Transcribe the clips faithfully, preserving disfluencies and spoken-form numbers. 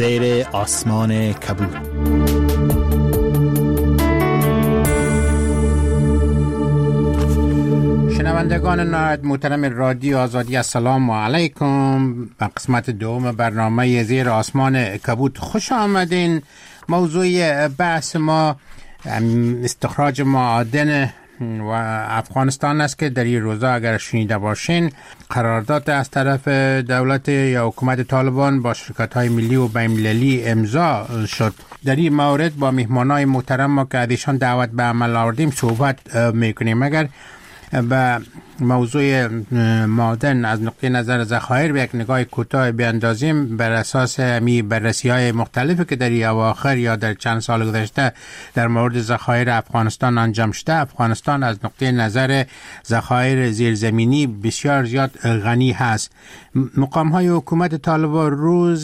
زیر آسمان کبود. شنوندگان نهایت محترم رادیو آزادی، السلام علیکم. به قسمت دوم برنامه زیر آسمان کبود خوش آمدین. موضوع بحث ما استخراج معادن و افغانستان است که در این روزا اگر شنیده باشین قرارداد از طرف دولت یا حکومت طالبان با شرکت‌های ملی و بین‌المللی امضا شد. در این مورد با مهمانای محترم ما که ازشان دعوت به عمل آوردیم صحبت میکنیم. اگر به موضوع معادن از نقطه نظر ذخایر به یک نگاه کوتاه بیاندازیم، بر اساس می بررسی‌های مختلفی که در این اواخر یا در چند سال گذشته در مورد ذخایر افغانستان انجام شده، افغانستان از نقطه نظر ذخایر زیرزمینی بسیار زیاد غنی هست. مقام‌های حکومت طالبان روز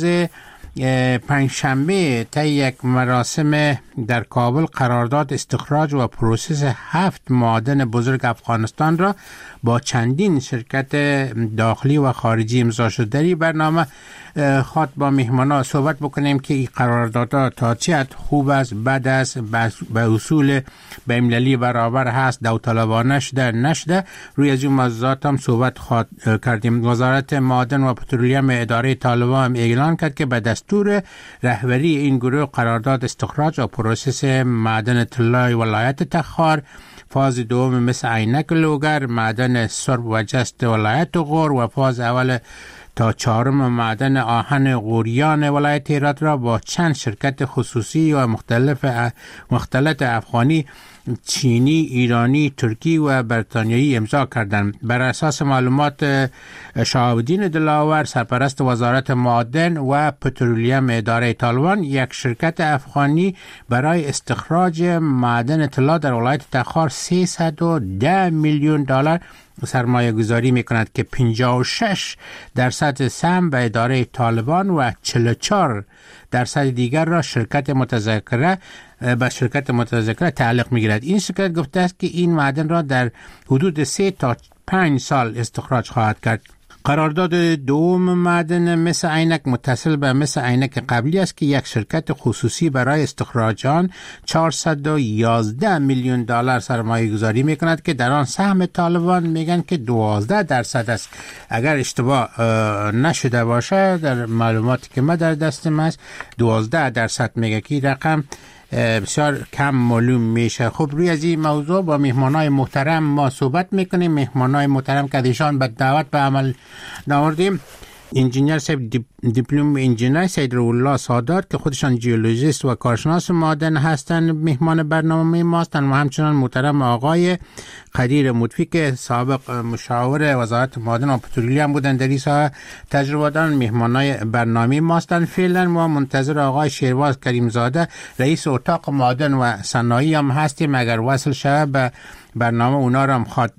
پنجشنبه طی یک مراسم در کابل قرارداد استخراج و پروسس هفت معادن بزرگ افغانستان را با چندین شرکت داخلی و خارجی امضا شد. در این برنامه خواهد با مهمانا صحبت بکنیم که این قراردادها تا چه حد خوب است، بد است، به اصول بین‌المللی برابر هست، داوطلبانه شده نشده. روی از این موضوعات هم صحبت خواهد کردیم. وزارت معادن و پترولیم اداره طالبان اعلان کرد که به دستور رهبری این گروه قرارداد استخراج و پروسس معدن طلای ولایت تخار، فاز دوم مثل عینک لوگر، معدن سرب و جست ولایت غور و فاز اول تا چهارم معدن آهن غوریان ولایت هرات را با چند شرکت خصوصی و مختلف مختلط افغانی، چینی، ایرانی، ترکی و بریتانیایی امضا کردند. بر اساس معلومات شهاب‌الدین دلاور، سرپرست وزارت معادن و پترولیم اداره طالبان، یک شرکت افغانی برای استخراج معدن طلا در ولایت تخار سیصد و ده میلیون دلار سرمایه گذاری می کند که پنجاه و شش درصد سهم به اداره طالبان و چهل و چهار درصد دیگر را شرکت متذکره به شرکت متذکره تعلق می گیرد. این شرکت گفته است که این معدن را در حدود سه تا پنج سال استخراج خواهد کرد. قرارداد دوم معدن مثل عینک متصل به مثل عینک قبلی است که یک شرکت خصوصی برای استخراج آن چهارصد و یازده میلیون دلار سرمایه گذاری می کند که در آن سهم طالبان میگن که دوازده درصد است. اگر اشتباه نشده باشه در معلوماتی که ما در دستم است دوازده درصد میگه که رقم بسیار کم معلوم میشه. خب روی از این موضوع با مهمانای محترم ما صحبت میکنیم. مهمانای محترم که ایشان به دعوت به عمل ناوردیم، انجینیر صاحب دیپلم انجینیر سید روح‌الله سادات که خودشان جیولوژیست و کارشناس معادن هستند مهمان برنامه ما هستند، و همچنان محترم آقای قدیر مطفی که سابق مشاور وزارت معادن و پترولیم بودند در این ساحه، تجربه دارن، مهمانای برنامه ما هستند. فعلا ما منتظر آقای شیرواز کریمزاده رئیس اتاق معادن و صنایع هم هستیم، اگر وصل شود به برنامه اونا رو هم خواد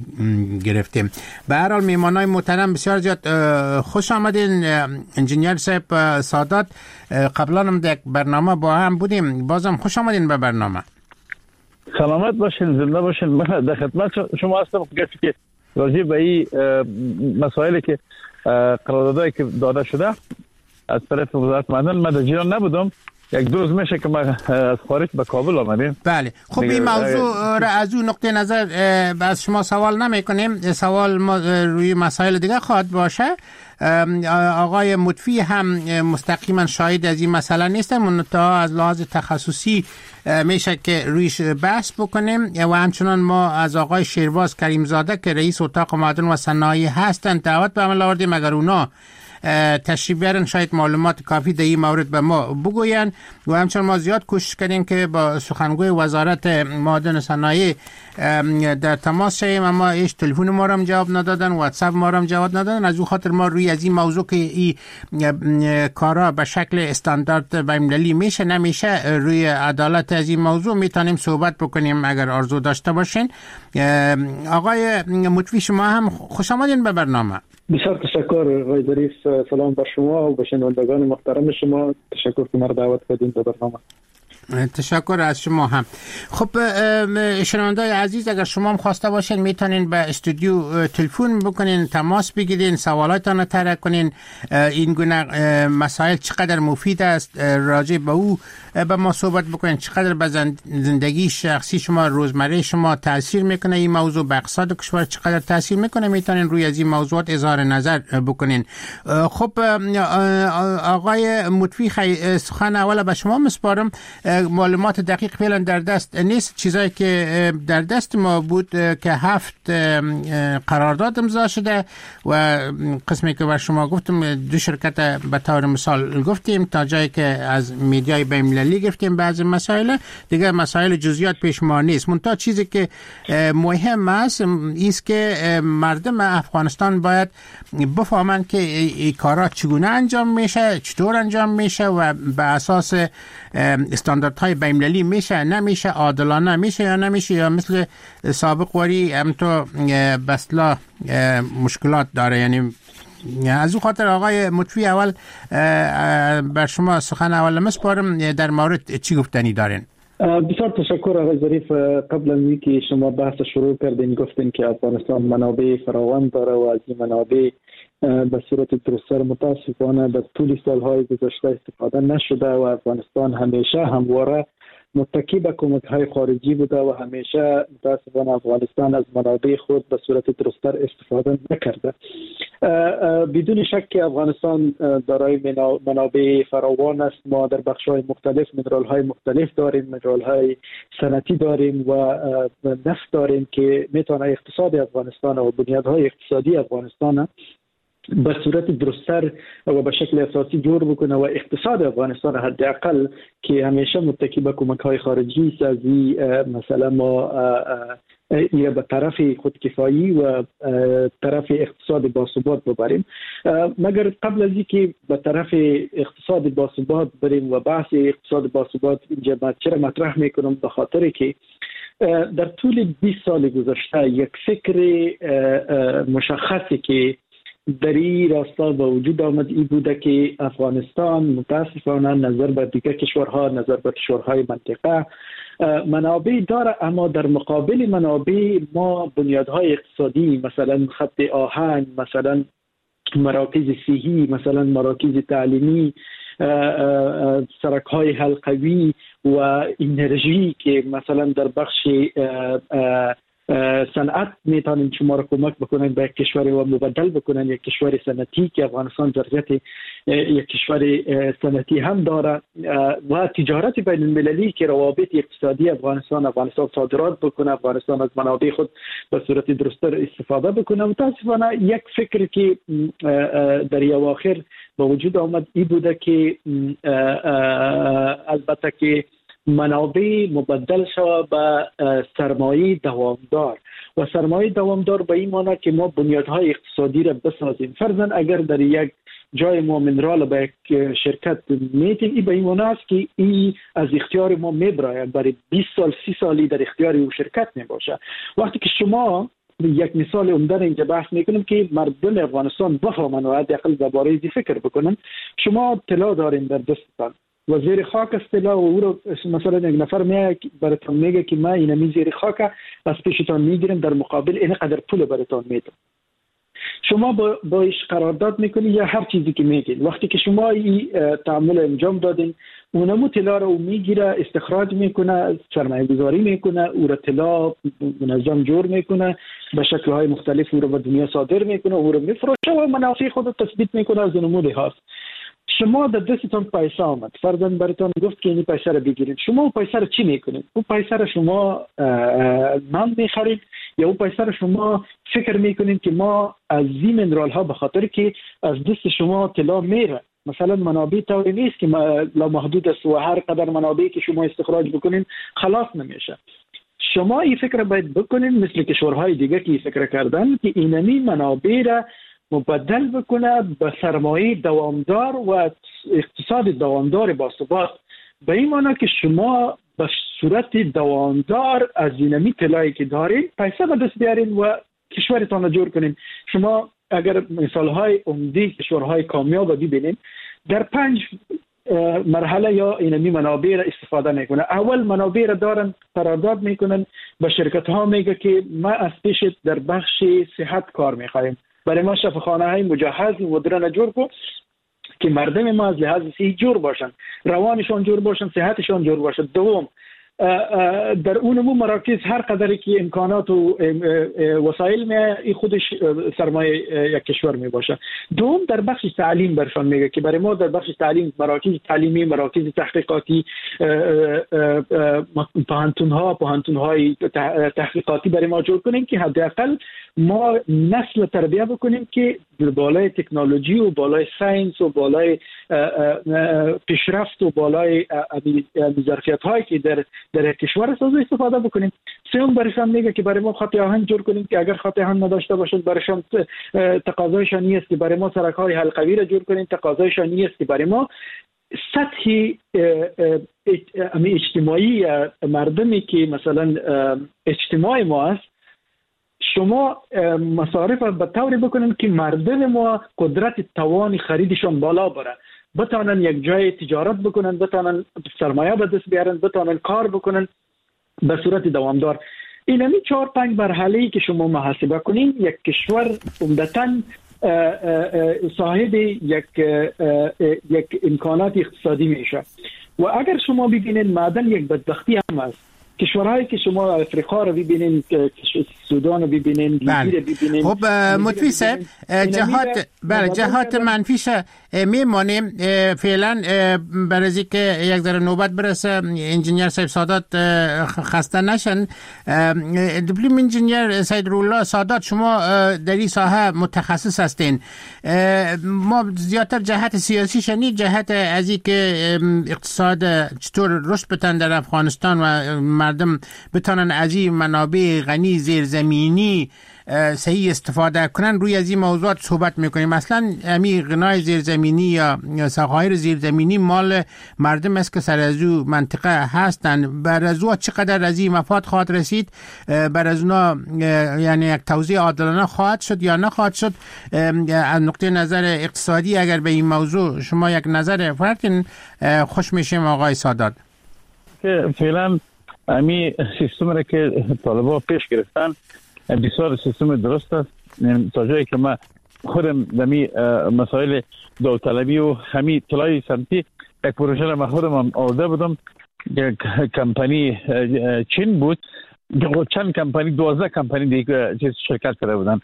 گرفتیم. به هر حال مهمانای محترم بسیار زیاد خوش آمدین. انجینیر صاحب سادات، قبلا هم در یک برنامه با هم بودیم، بازم خوش آمدین به برنامه. سلامت باشین، زنده باشین. من در خدمت شما هستم. گفتی که راجع به این مسائلی که قراردادایی که داده شده از طرف وزارت معدن، من در جریان نبودم. یک دو روز میشه که ما از خارج به کابل آمدیم. بله، خب این موضوع را از اون نقطه نظر از شما سوال نمی کنیم. سوال ما روی مسائل دیگه خواهد باشه. آقای مطفی هم مستقیما شاهد از این مسئله نیستن، منتها از لحاظ تخصصی میشه که رویش بحث بکنیم. و همچنان ما از آقای شیرواز کریمزاده که رئیس اتاق معادن و صنایع هستند دعوت به عمل آوردیم، اگر اونا تشریف بیارن شاید معلومات کافی در این مورد به ما بگوین. و همچنان ما زیاد کوشش کردیم که با سخنگوی وزارت معادن و صنایع در تماس شیم، اما هیچ تلفن ما را هم جواب ندادن، واتساپ ما را هم جواب ندادن. از اون خاطر ما روی از این موضوع که این کارا به شکل استاندارد بین‌المللی میشه نمیشه، روی عدالت از این موضوع میتونیم صحبت بکنیم اگر آرزو داشته باشین. آقای مطفی، شما هم خوش آمدین به برنامه. بسیار تشکر آقای ظریف. سلام بر شما و به شنوندگان محترم شما. تشکر که مرا دعوت کردین به برنامه. تشکر از شما هم. خب شنوندای عزیز، اگر شما هم خواسته باشین میتونین به استودیو تلفن بکنین، تماس بگیرین، سوالاتتان رو طرح کنین. این گونه مسائل چقدر مفید است راجع به او به ما صحبت بکنین، چقدر به زندگی شخصی شما، روزمره شما تاثیر میکنه این موضوع، به اقتصاد کشور چقدر تاثیر میکنه، میتونین روی از این موضوعات اظهار نظر بکنین. خب آقای مطفی، سخن اول به شما مسپارم. معلومات دقیق فعلا در دست نیست. چیزایی که در دست ما بود که هفت قرارداد امضا شده و قسمی که بر شما گفتم دو شرکت به طور مثال گفتیم، تا جایی که از میدیای بین المللی گفتیم بعضی مسائل دیگه، مسائل جزئیات پیش ما نیست. منتها چیزی که مهم است است که مردم افغانستان باید بفهمند که این کارا چگونه انجام میشه، چطور انجام میشه و به اساس استانداردهای بین المللی میشه نمیشه، عادلانه میشه یا نمیشه، یا مثل سابق وری همینطور بسلا مشکلات داره. یعنی از او خاطر آقای مطفی اول بر شما سخن اول مسپارم، در مورد چی گفتنی دارین؟ بسیار تشکر آقای ظریف. قبل از اینکه شما بحث شروع کردین گفتین که افغانستان منابع فراوان داره و از این منابع به صورت درست‌تر متاسفانه در طول سالهای گذشته استفاده نشده و افغانستان همیشه همواره متکی به کمک‌های خارجی بوده و همیشه متاسفانه افغانستان از منابع خود به صورت درست‌تر استفاده نکرده. بدون شک که افغانستان دارای منابع فراوان است. ما در بخش‌های مختلف منرال‌های مختلف داریم، منرال‌های صنعتی داریم و نفت داریم که میتونه اقتصاد افغانستان و بنیادهای اقتصادی افغانستان به صورت درست‌تر و به شکل اساسی جور بکنه و اقتصاد افغانستان حداقل که همیشه متکی به کمک‌های خارجی است، از مثلا ما یا به طرف خودکفایی و طرف اقتصاد باثبات ببریم. مگر قبل از اینکه به طرف اقتصاد باثبات بریم و بحث اقتصاد باثبات اینجا چرا مطرح میکنم، به خاطر که در طول بیست سال گذشته یک فکر مشخصی که در این راستا به وجود آمد این بوده که افغانستان متاسفانه نظر به دیگر کشورها، نظر به کشورهای منطقه منابع داره، اما در مقابل منابع ما بنیادهای اقتصادی مثلا خط آهن، مثلا مراکز صحی، مثلا مراکز تعلیمی، سرک‌های حلقوی و انرژی که مثلا در بخش صنعت میتونن شما را کمک بکنن به یک کشور و مبدل بکنن یک کشور صنعتی که افغانستان ظرفیت یک کشور صنعتی هم داره و تجارت بین المللی که روابط اقتصادی افغانستان افغانستان صادرات بکنه، افغانستان از منابع خود به صورت درست‌تر استفاده بکنه. متاسفانه یک فکر که در اواخر به وجود آمد این بوده که البته که منابع مبدل شود به سرمایه دوامدار و سرمایه دوامدار به این معنی که ما بنیادهای اقتصادی را بسازیم. فرضاً اگر در یک جای ما منرال به یک شرکت میتیم، این به این معنی است که این از اختیار ما میبراید برای بیست سال سی سالی در اختیار او شرکت نباشه. وقتی که شما یک مثال عمده اینجا بحث میکنم که مردم افغانستان بفهمن و حداقل درباره این فکر بکنن. شما طلا دارین در دستتان و زیر خاک است طلا و او رو مثلا یک نفر میاد براتون میگه که ما اینمی زیر خاک از پیشتان میگیرم، در مقابل اینقدر پول براتون میدم. شما با باش قرارداد میکنید یا هر چیزی که میگید. وقتی که شما این تعامل انجام دادین، اونمو طلا رو میگیره، استخراج میکنه، سرمایه گذاری میکنه، او رو طلا منظم جور میکنه، به شکل‌های مختلف او رو به دنیا صادر میکنه، او رو میفروشه و منافع خود رو تثبیت میکنه از نموده هاست. شما در دستتون پیسه آمد، فرضاً براتون گفت که این پیسه رو بگیرید. شما اون پیسه رو چی میکنید؟ اون پیسه رو شما نان میخرید یا اون پیسه رو شما فکر میکنید که ما از این منرال ها به خاطر که از دست شما طلا میره، مثلا منابع طوری نیست که لا محدود است و هر قدر منابعی که شما استخراج بکنین خلاص نمیشه. شما این فکر باید بکنین مثل کشورهای دیگه که این فکر کردن که اینمی منابع را مبدل بکنه به سرمایه دوامدار و اقتصاد دوامدار با ثبات. به این معنی که شما به صورت دوامدار از اینمی طلایی که دارید پیسه به دست بیارین و کشورتان را جور کنین. شما اگر مثالهای عمده کشورهای کامیاب ببینید، در پنج مرحله یا اینمی منابع را استفاده میکنه. اول منابع را دارن قرارداد میکنن، به شرکت ها میگه که ما از پیش در بخش صحت کار میخوایم، برای ما شفاخانه های مجهز مدرن جور کن که مردم ما از لحاظ صحی جور باشن، روانشان جور باشن، صحتشان جور باشن. دوم، در اونمو مراکز هر قدری که امکانات و وسایل می خودش سرمایه یک کشور می باشه. دوم، در بخش تعلیم برشان میگه که برای ما در بخش تعلیم مراکز تعلیمی، مراکز تحقیقاتی، پوهنتون ها پوهنتون های تحقیقاتی برای ما جور کنیم که حداقل ما نسل تربیت بکنیم که بالای تکنولوژی و بالای ساینس و بالای پیشرفت و بالای ظرفیت هایی که در در کشور ساز استفاده بکنیم. سوم، برشان میگه که برای ما خط آهن جور کنیم که اگر خط آهن نداشته باشند برشان تقاضایشان نیست که برای ما سرک های حلقوی را جور کنیم، تقاضایشان نیست که برای ما سطح اجتماعی مردمی که مثلا اجتماع ما است شما مصارف به طوری بکنن که مردم ما قدرت توان خریدشان بالا بره، بتانن یک جای تجارت بکنن، بتانن سرمایه به دست بیارن، بتانن کار بکنن به صورت دوامدار. این همی چهار پنج مرحله‌ای که شما محاسبه کنین یک کشور عمدتاً صاحب یک یک امکانات اقتصادی میشه. و اگر شما ببینید معدن یک بدبختی هم است. کشورهایی که شما افریقا رو ببینین، سودان رو ببینین، لیبی رو ببینین. خب مطفی صاحب جهات بله جهات منفیش میمانیم فعلا برای که یک ذره نوبت برسه انجینیر صاحب سادات خسته نشن. دیپلم انجینیر سید رولا سادات شما در این ساحه متخصص هستین. ما زیادتر جهت سیاسی شنید، جهت از این که اقتصاد چطور رشد بتن در افغانستان و مردم بتانن از این منابع غنی زیرزمینی صحیح استفاده کنن، روی از این موضوعات صحبت میکنیم. مثلا همین غنای زیرزمینی یا ساخت‌های زیرزمینی مال مردم است که سر از او منطقه هستن. بر از او چقدر از این مفاد خواهد رسید؟ بر از اونا یعنی یک توزیع عادلانه خواهد شد یا نخواهد شد؟ از نقطه نظر اقتصادی اگر به این موضوع شما یک نظر فرقین خوش میشیم آقای سادات. که فعلا امی سیستم را که طالبا پیش گرفتن بسیار سیستم درست است. تا جایی که ما خودم دمی مسائل داوطلبی و همین طلای سمتی یک پروژه را ما خودم آورده بودم. یک کمپانی چین بود، چند کمپانی دوازده کمپانی دیگه شرکت کرده بودن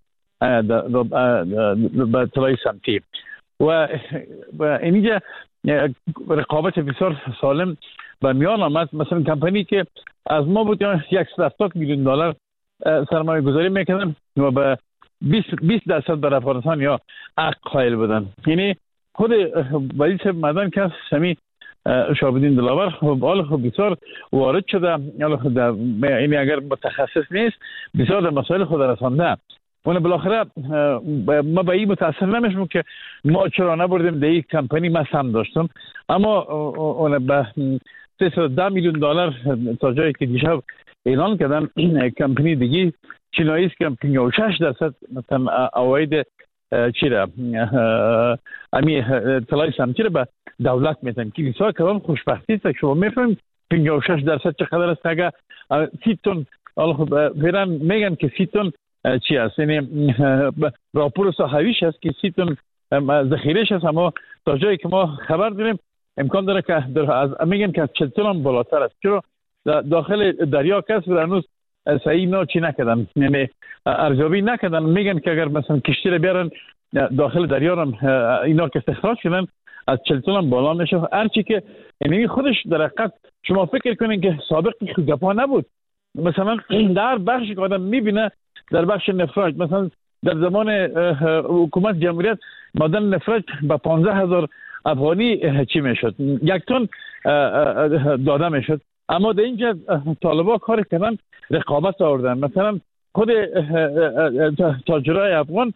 به طلای سمتی و اینجا رقابت بسیار سالم و میان آمد. مثلا کمپانی که از ما بود صد و هفتاد میلیون دلار سرمایه گذاری میکردن و به بیست درصد در افغانستان یا حق قائل بودن. یعنی خود ولی صاحب مدن که سمی شابدین دلاور حال خب بسیار وارد شده، یعنی اگر متخصص نیست بسیار در مسائل خود رسانده. اون بالاخره ما به این متاسف نمیشم که ما چرا نبردیم در یک کمپانی. ما هم داشتم اما اون به سیصد و ده میلیون دلار تا جایی که دیشب اعلان کردن کمپانی دیگه چینایی است که پنجاه و شش درصد مثلا عواید چی را امی طلای سمتی را به دولت میتن که بسیار کلام خوشبختی است. شما میفهمید پنجاه و شش درصد چقدر است؟ اگر سی تن فعلا میگن که سی تن چی است، یعنی راپور صحویش است که سی تن ذخیرهش است، اما تا جایی که ما خبر داریم امکان داره که در از میگن که چهل تن هم بالاتر است. چرا داخل دریا کس و هنوز صحیح نه چی نکردن، یعنی ارزیابی نکردن. میگن که اگر مثلا کشتی رو بیارن داخل دریا هم اینا که استخراج کنن از چهل تن هم بالا میشه. هرچی که یعنی خودش در حقیقت شما فکر کنین که سابق گپا نبود. مثلا در بخشی که آدم میبینه در بخش نفرت، مثلا در زمان حکومت جمهوریت معدن نفرت با پانزده هزار افغانی چی میشد، یک تن داده میشد. اما در اینجا طالبا کار کردن رقابت آوردن. مثلا خود تاجرای افغان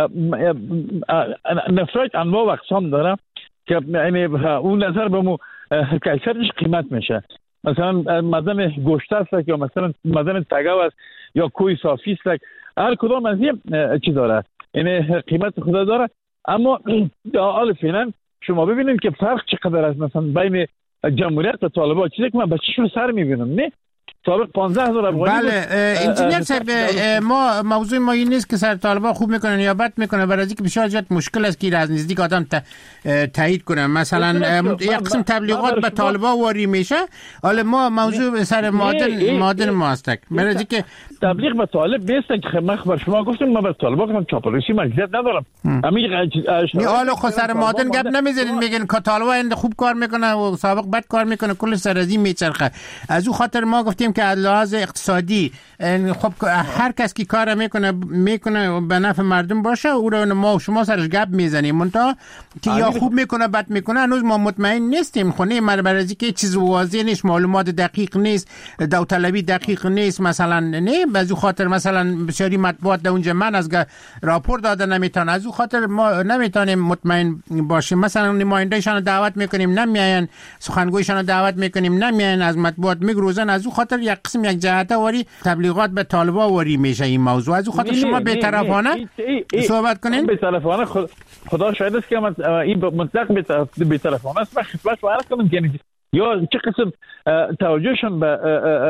نفرت انواع و اقسام داره که یعنی اون نظر به مو کیفیتش قیمت میشه. مثلا معدن گوشت است یا مثلا معدن تگاو است یا کوی صافی است، هر کدام از این چی داره، یعنی قیمت خود داره. اما در حال فعلا شما ببینید که فرق چقدر است مثلا بین جمهوریت و طالبان. چیزی که من به چشم سر میبینم نه سابق پانزده هزار افغانی. بله انجینیر صاحب ما موضوع ما این نیست که سر طالبان خوب میکنن یا بد میکنن، برای اینکه بسیار زیاد مشکل است که از نزدیک آدم تایید کنه. مثلا یک قسم تبلیغات به طالبان واری میشه، حالا ما موضوع سر معادن معادن ما است. برای اینکه تبلیغ به طالب نیست که من خبر شما گفتم من به طالبان گفتم چاپلوسی مجبوریت ندارم. همین حالا خود سر معادن گپ نمیزنین، میگن که طالبان خوب کار میکنه و سابق بد کار میکنه، کل سر از این میچرخه. از اون خاطر ما گفتیم که از لحاظ اقتصادی خب هر کس که کار میکنه میکنه به نفع مردم باشه، او رو ما و شما سرش گپ میزنیم، منتها که یا خوب میکنه بد میکنه هنوز ما مطمئن نیستیم. خونه مربرزی که چیز واضح نیست، معلومات دقیق نیست، داوطلبی دقیق نیست. مثلا نه از اون خاطر مثلا بسیاری مطبوعات در اونجا من از راپور داده نمیتونن، از اون خاطر ما نمیتونیم مطمئن باشیم. مثلا نمایندهشان دعوت میکنیم نمیاین، سخنگویشان دعوت میکنیم نمیاین، از مطبوعات میگروزن. از اون خاطر یک قسم یک جهت واری تبلیغات به طالبان واری میشه این موضوع. از اون خاطر شما بی‌طرفانه صحبت کنین. بی‌طرفانه خدا شاهد است که من این مطلق بی‌طرفانه است. من خدمت شما عرض کنم که یا چه قسم توجهشون به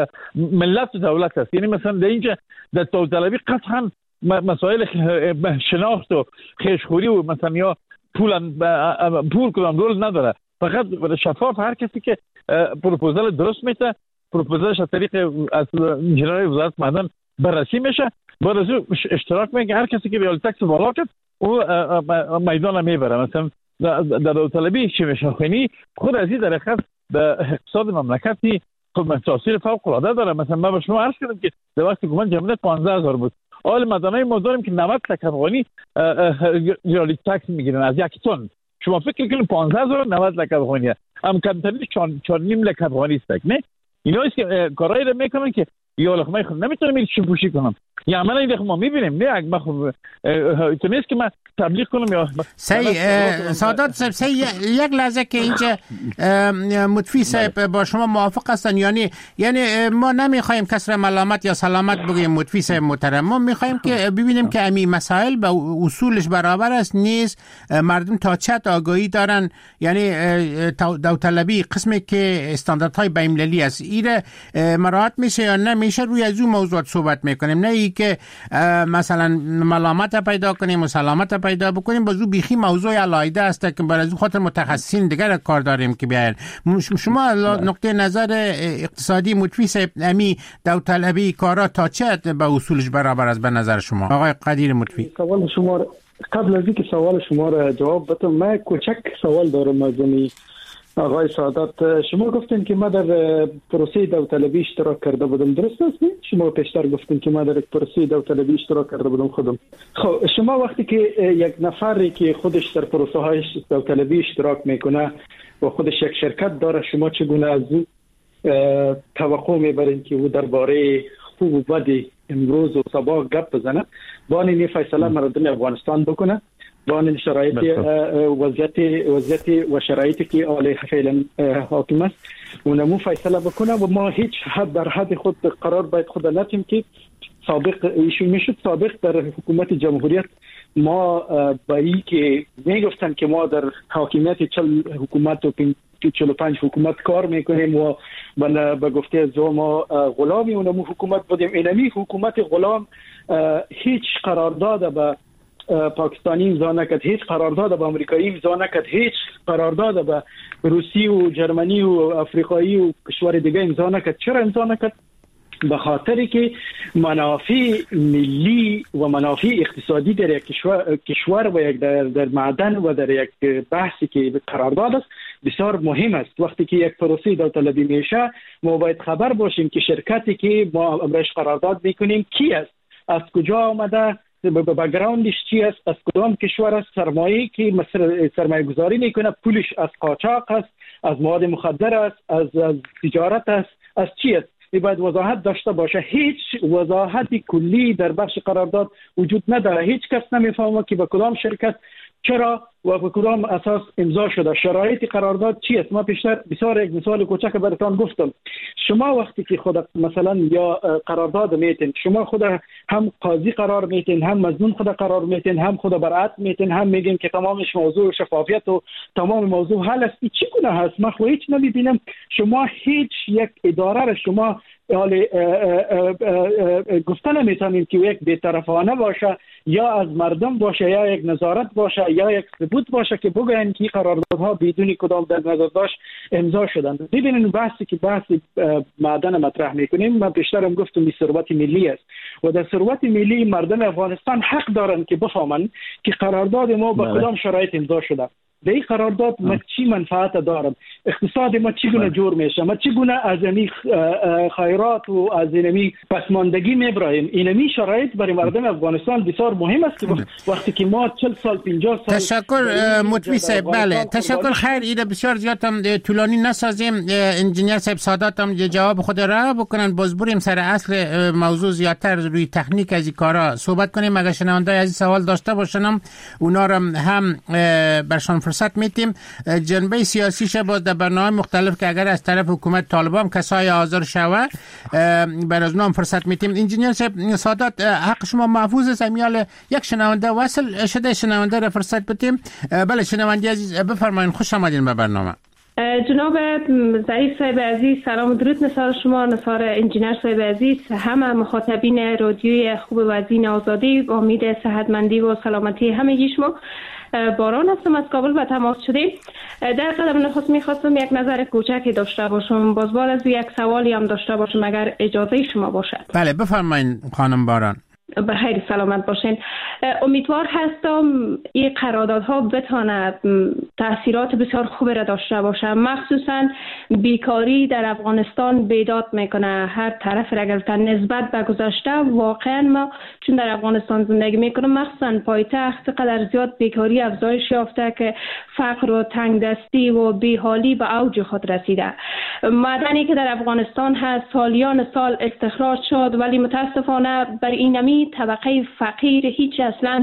ملت و دولت است. یعنی مثلا در اینجا در داوطلبی قطعا مسائل شناخت و خیشخوری و مثلا یا پول پول کدام رول نداره، فقط شفاف هر کسی که پروپوزال درست میته پروپوزالش از طریق از انجینر وزارت معدن بررسی میشه، بعد از اشتراک میگه هر کسی که بیال تکس بالا کرد او میدان میبره. مثلا در داوطلبی چی میشه خونی خود از این در حقیقت به اقتصاد مملکتی خب تاثیر فوق العاده داره. مثلا ما به شما عرض کردم که در وقت حکومت جمعیت پانزده هزار بود، حال مدنای ما داریم که نود لک افغانی ریالی تکس میگیرن از یک تن. شما فکر کنید پانزده هزار نود لک افغانی هم کمترین چهار و نیم لک افغانی است. نه اینا است که کارایی رو میکنن که یا لخمه خود نمیتونم این چی پوشی کنم یا عملا این ما میبینیم. نه اگه خب تو نیست که من تبلیغ کنم یا سی سادات صاحب سی یک لحظه که اینجا مطفی صاحب با شما موافق هستن، یعنی یعنی ما نمیخوایم کسر ملامت یا سلامت بگیم مطفی صاحب محترم، ما میخوایم که ببینیم که امی مسائل به اصولش برابر است نیست، مردم تا چه آگاهی دارن. یعنی داوطلبی قسمی که استانداردهای بین‌المللی است ایره مراعات میشه یا نمیشه، روی از اون موضوعات صحبت میکنیم، نه ای که مثلا ملامت پیدا کنیم و سلامت پیدا بکنیم. بازو بیخی موضوع علایده است که برای خاطر متخصصین دیگر کار داریم که بیاین. شما نقطه نظر اقتصادی متفیس امی داوطلبی کارا تا چه به اصولش برابر است به نظر شما آقای قدیر متفی؟ سوال شما قبل از اینکه سوال شما را جواب بدم من کوچک سوال دارم از آقای سعادت. شما گفتین که ما در پروسه داوطلبی اشتراک کرده بودم، درست است؟ شما پیشتر گفتین که ما در پروسه داوطلبی اشتراک کرده بودم خودم. خب شما وقتی که یک نفری که خودش در پروسه های داوطلبی اشتراک میکنه و خودش یک شرکت داره، شما چگونه از او توقع میبرین که او درباره خوب و بد امروز و صباح گپ بزنه، بان این فیصله مردم افغانستان بکنه، بان شرایط وضعیت وضعیت و شرایطی که عالی فعلا حاکم است اونمو فیصله بکنه و ما هیچ حد در حد خود قرار باید خود نتیم که سابق ایشون میشد. سابق در حکومت جمهوریت ما با این که میگفتن که ما در حاکمیت چل حکومت و چهل و پنج حکومت کار میکنیم و به گفته از ما غلامی اونمو حکومت بودیم، اینمی حکومت غلام هیچ قرارداد با پاکستانی امضا نکرد، هیچ قرارداد با امریکایی امضا نکرد، هیچ قرارداد با روسی و جرمنی و افریقایی و کشور دیگه امضا نکرد. چرا امضا نکرد؟ به خاطری که منافع ملی و منافع اقتصادی در یک کشور, کشور و یک در, در معدن و در یک بحثی که قرارداد است بسیار مهم است. وقتی که یک پروسه داوطلبی میشه ما باید خبر باشیم که شرکتی که ما امرش قرارداد میکنیم کی است، از کجا آمده، بک‌گراندش چی است، از کدام کشور است، سرمایه‌ای که مثلا سرمایه گذاری میکنه پولش از قاچاق است، از مواد مخدر است، از, از تجارت است، از چی است. این باید وضاحت داشته باشه. هیچ وضاحت کلی در بخش قرارداد وجود نداره. هیچ کس نمیفهمه که به کدام شرکت چرا و به کدام اساس امضا شده. شرایط قرارداد چی است؟ ما پیشتر بسیار یک مثال کوچک براتون گفتم. شما وقتی که خود مثلا یا قرارداد میتین، شما خود هم قاضی قرار میتین، هم مظنون خود قرار میتین، هم خود برعت میتین، هم میگین که تمامش موضوع شفافیت و تمام موضوع حل است. چی گونه هست؟ ما خو هیچ نمیبینم. شما هیچ یک اداره را شما حالی گفتن نمیتونیم که یک بی‌طرفانه باشه یا از مردم باشه یا یک نظارت باشه یا یک ثبوت باشه که بگوین که قراردادها بدون کدام در نظر داشت امضا شدن. ببینید بحثی که بحث معدن مطرح میکنیم، من پیشترم گفتم این ثروت ملی است و در ثروت ملی مردم افغانستان حق دارن که بفهمن که قرارداد ما با کدام شرایط امضا شده. در این قرارداد ما چی منفعت دارم، اقتصاد ما چگونه جور میشه، ما چگونه از این خیرات و از این پسماندگی میبریم. اینمی شرایط برای مردم افغانستان بسیار مهم است که وقتی که ما چهل سال پنجاه سال. تشکر مطوی صاحب. بله تشکر. خیر ایده بسیار زیاد هم طولانی نسازیم. انجینیر صاحب سادات هم جواب خود را بکنن، باز بریم سر اصل موضوع زیادتر روی تکنیک از این کارا صحبت کنیم. اگر شنونده از این سوال داشته باشن اونا را هم برشان فرصت میتیم. جنبه سیاسیش باز در برنامه مختلف که اگر از طرف حکومت طالبان کسای حاضر شوه بر از نام فرصت میتیم. انجینیر سادات حق شما محفوظ است. امیال یک شنونده وصل شده، شنونده را فرصت بدیم. بله شنونده عزیز بفرمایید، خوش آمدین به برنامه. جناب ضعیف صاحب عزیز، سلام و درود نثار شما، نثار انجینیر صاحب عزیز، همه مخاطبین رادیوی خوب وزین آزادی، با امید صحتمندی و سلامتی همگی شما. باران هستم از کابل و تماس شدیم. در قدم نخست میخواستم یک نظر کوچکی داشته باشم، باز بعد از یک سوالی هم داشته باشم اگر اجازه شما باشد. بله بفرمایید خانم باران. بخیر سلامت باشین. امیدوار هستم این قراردادها بتونه تاثیرات بسیار خوبی را داشته باشه. مخصوصا بیکاری در افغانستان بیداد میکنه هر طرف را. اگر نسبت به گذشته واقعا ما چون در افغانستان زندگی میکنم، مخصوصا پایتخت قدر زیاد بیکاری افزایش یافته که فقر و تنگدستی و بیحالی به اوج خود رسیده. معدنی که در افغانستان هست سالیان سال استخراج شد، ولی متاسفانه بر اینمی طبقه فقیر هیچ اصلا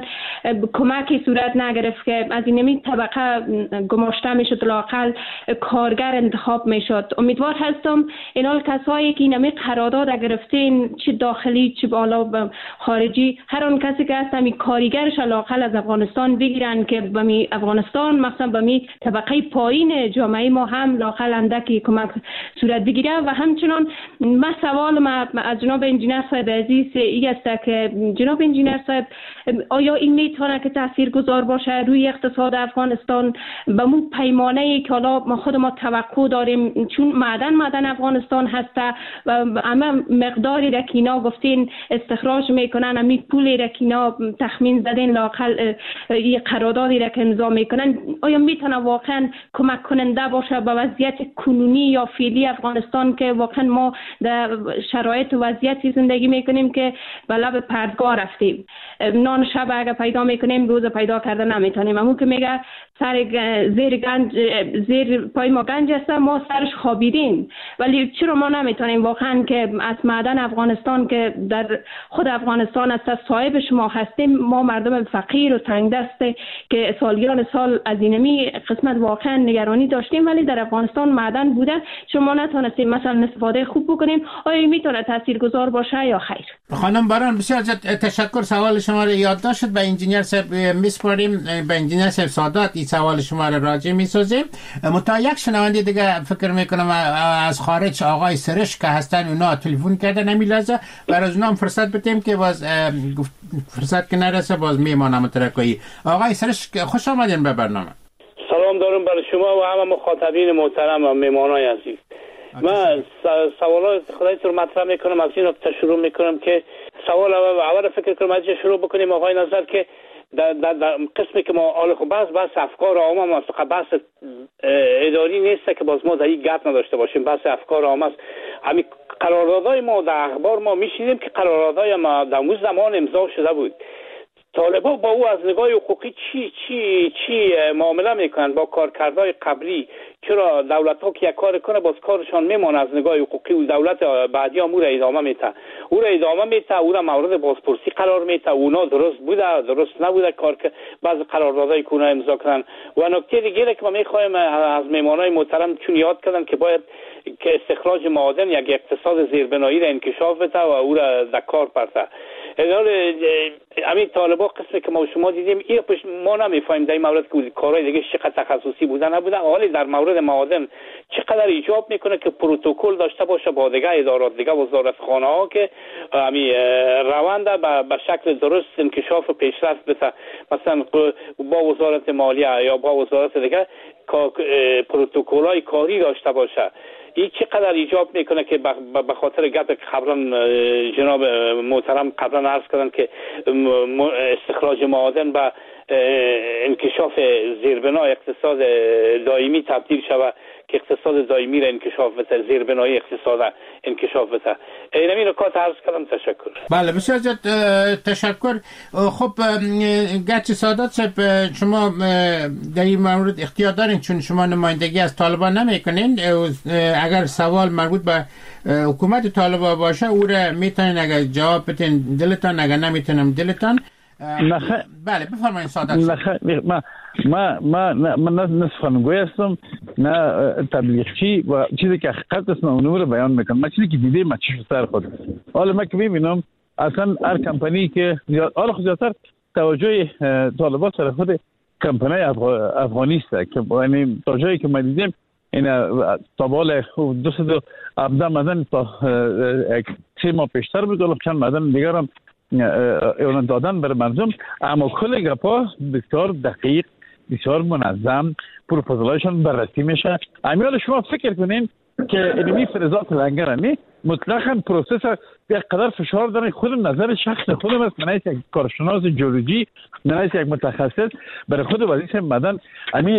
کمکی صورت نگرفت که از اینمی طبقه گماشته میشد، لااقل کارگر انتخاب میشد. امیدوار هستم اینال کسایی که اینمی قرارداد گرفتین، چه داخلی چه بالا خارجی، هر اون کسی که هست همی کارگرش لااقل از افغانستان بگیرن که به افغانستان مثلا به می طبقه پایین جامعه ما هم لااقل اندکی کمک صورت بگیره. و همچنان ما سوال ما از جناب انجینیر صاحب عزیز این است که جناب انجینیر صاحب آیا این میتونه که تاثیرگذار باشه روی اقتصاد افغانستان به مون پیمانه که حالا ما خود ما توقع داریم، چون معدن معدن افغانستان هسته و اما مقداری را که اینا گفتین استخراج میکنن، امی پولی را که اینا تخمین زدین لااقل این قراردادی را که امضا میکنن، آیا میتونه واقعا کمک کننده باشه به وضعیت کنونی یا فعلی افغانستان که واقعا ما در شرایط و وضعیتی زندگی میکنیم که به لب پردگاه رفتیم، نان شب اگر پیدا میکنیم روز پیدا کرده نمیتونیم. همون که میگه سر زیر گنج زیر پای ما گنج است، ما سرش خوابیدیم، ولی چرا ما نمیتونیم واقعا که از معدن افغانستان که در خود افغانستان است صاحب شما هستیم، ما مردم فقیر و تنگ دسته که سالیان سال از اینمی قسمت واقعا نگرانی داشتیم ولی در افغانستان معدن بوده، شما نتونستیم مثلا استفاده خوب بکنیم، آیا میتونه تاثیرگذار باشه یا خیر؟ خانم باران بسیار تشکر. سوال شما را یادداشت شد، به انجینیر صاحب میسپاریم، به انجینیر صاحب سادات این سوال شما را راجع میسازیم. متا یک شنونده دیگه فکر میکنم از خارج آقای سرش که هستن اونا تلفن کردن، نمیلازه برای اونام فرصت بدیم که باز فرصت که نرسه باز میمانم مترکایی. آقای سرش خوش آمدین به برنامه. سلام دارم برای شما و همه مخاطبین محترم و مهمانای عزیز. من سوالات خدای رو مطرح میکنم، از این نکته شروع میکنم که سوال اول فکر کنم از شروع بکنیم آقای نظر که در, در, در قسمی که ما حالا خب بحث بحث افکار عامه است، بحث اداری نیست که باز ما در این گپ نداشته باشیم، بحث افکار عامه است. همین قراردادهای ما در اخبار ما میشینیم که قراردادهای ما در اون زمان امضا شده بود، طالبان با او از نگاه حقوقی چی چی چی معامله میکنن با کارکردهای قبلی؟ چرا دولت ها که یک کار کنه باز کارشان میمونه از نگاه حقوقی و دولت بعدی هم او را ادامه میته او را ادامه میته او را مورد بازپرسی قرار میته اونا درست بوده درست نبوده کار که بعض قراردادهای کنه امضا کردن. و نکته دیگه که ما میخوایم از میمانای محترم چون یاد کردن که باید که استخراج معادن یک اقتصاد زیربنایی را انکشاف بده و او را در کار پرته. همین طالبان قسمی که ما شما دیدیم این ما نمیفهمیم در این مورد که کارهای دیگه چقدر تخصصی بوده نبوده، حالی در مورد معادن چقدر ایجاب میکنه که پروتکل داشته باشه با دیگه ادارات دیگه وزارتخانه ها که همین روند به شکل درست انکشاف و پیشرفت بده، مثلا با وزارت مالیه یا با وزارت دیگه پروتکل های کاری داشته باشه. این چقدر ایجاب میکنه که به خاطر گپ قبلا جناب محترم قبلا عرض کردن که استخراج معادن به انکشاف زیربنای اقتصاد دائمی تبدیل شود که اقتصاد دائمی را انکشاف بده، زیربنای اقتصاد را انکشاف بده. این نکات عرض کردم. تشکر. بله بسیار زیاد تشکر. خب گرچه سعادت صاحب شما در این مورد اختیار دارین چون شما نمایندگی از طالبان نمیکنین، اگر سوال مربوط به حکومت طالبان باشه او را میتونین اگر جواب بدین دلتان، اگر نمیتونم دلتان. نخ... بله بفرمایید سعادت صاحب. ما ما ما نه نه سخنگوی هستم نه تبلیغچی و چیزی که حقیقت است اون رو بیان میکنم. من چیزی که دیدم من چشم سر خود حالا من که میبینم اصلا هر کمپانی که حالا خودتر توجه طالبان سر خود کمپانی افغانی است که یعنی تا جایی که من دیدم این تا بال دو سه ابدا مدن تا سه ماه پیشتر بود ولی چند مدن دیگر هم اون دادن بر مردم، اما کل گپا بسیار دقیق بسیار منظم پروپوزالشون بررسی میشه. امیال شما فکر کنین که علمی فرضات لنگر نی مطلقاً پروسس یک قدر فشار داره. خودم نظر شخص خودم است، من یک کارشناس جیولوژی، من یک متخصص برای خود وظیفه مدن امی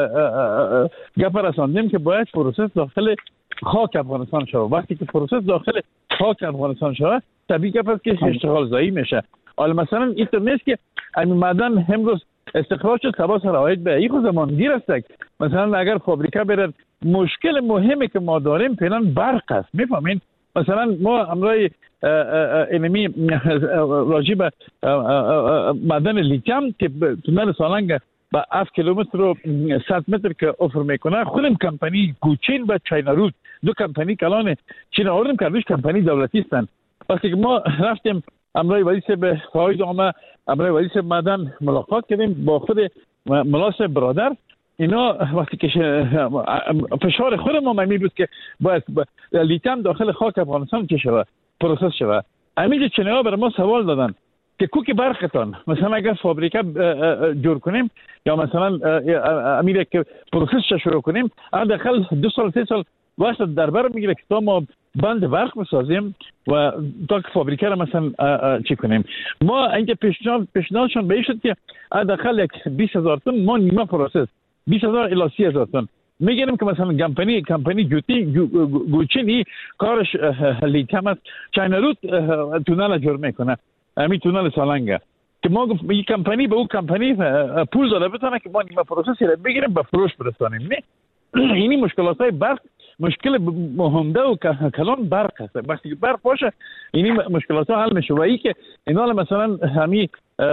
گپ رساندیم که باید پروسس داخل خاک افغانستان شود. وقتی که پروسس داخل خاک افغانستان شود طبیعی گپ است که اشتغال زایی میشه. حالا مثلا اینطور نیست که امی مدن امروز استخراج شد سبا سر آید به این زمان دیر است. مثلا اگر فابریکه برد مشکل مهمی که ما داریم فعلا برق است. میفهمین مثلا ما امروز اینمی راجع به معدن لیتیم که تونل سالنگ با هفت کیلومتر و صد متر که افر میکنه، خودم کمپانی گوچین و چاینا رود دو کمپانی کلان چین آوردیم که روش کمپانی دولتی هستند. وقتی که ما رفتیم امروز وزیر به فاید آمه امروز وزیر معدن ملاقات کردیم با خود ملاس برادر، اینا وقتی که فشار خود ما ممی بود که باید لیتیم داخل خاک افغانستان چه شود پروسس شود. همینجا چنها برای ما سوال دادن که کوک برقتان مثلا اگر فابریکه جور کنیم یا مثلا امیر که پروسس شروع کنیم داخل دو سال سه سال وقت در بر میگیره که تا ما بند برق بسازیم و تا که فابریکه را مثلا چی کنیم. ما اینجا پیشنهاد پیشنهادشون به این شد که داخل یک بیست هزار تن ما نیمه پروسس بیست هزار الی سی هزار تن میگیریم که مثلا کمپانی کمپانی جوتی گوچینی کارش لیتیم است، چاینا رود تونل جور میکنه همین تونل سالنگه که ما گفت این کمپانی به اون کمپانی پول داده بتونه که ما نیمه پروسسی را بگیریم به فروش برسانیم. نه اینی مشکلات های برق مشکل مهمده و کلان برق هست. وقتی که برق باشه اینی مشکلات ها حل میشه و ای که اینا مثلا همین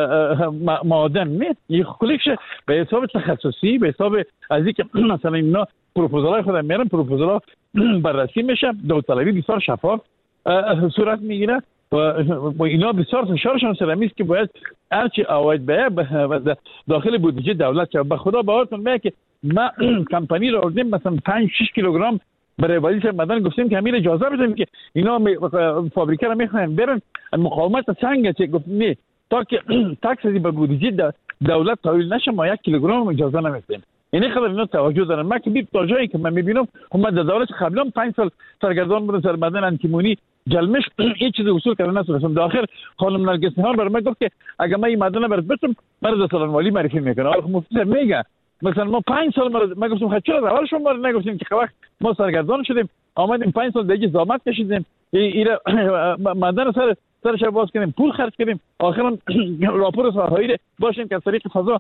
معادن نه یک کلیکش به حساب تخصصی به حساب از اینکه مثلا اینا پروپوزال های خودم میارن پروپوزال ها بررسی میشه داوطلبی بسیار شفاف صورت میگیره و اینا بسیار فشارشان سرمیست که باید هرچی آواید به داخل بودجه دولت شد. به خدا باورتون میگه که ما کمپانی رو آوردیم مثلا پنج شش کیلوگرم برای وزیر مدن گفتیم که همین اجازه بدیم که اینا فابریکه رو میخوان برن مقاومت سنگ چه گفت نه تا که تاکس به بودجه دولت تحویل نشه ما یک کیلوگرم اجازه نمیدیم. اینه خبر اینا توجه دارن. ما که بی تا جایی که من میبینم حکومت دولت قبلا پنج سال سرگردان بود سر مدن انتیمونی جلمش هیچ چیز اصول کردن نسوسم. داخل خانم نرگس نهار برام گفت که اگه من این مدن برات بتم مرز سالن والی معرفی میکنه. آخه مفتی میگه مثلا ما پنج سال مرز ما گفتم چرا اول شما ما نگفتیم که وقت ما سرگردان شدیم آمدیم پنج سال دیگه زحمت کشیدیم این مدن سر سرش باز کنیم، پول خرج کنیم، آخرا راپور ساحایی باشیم که از طریق فضا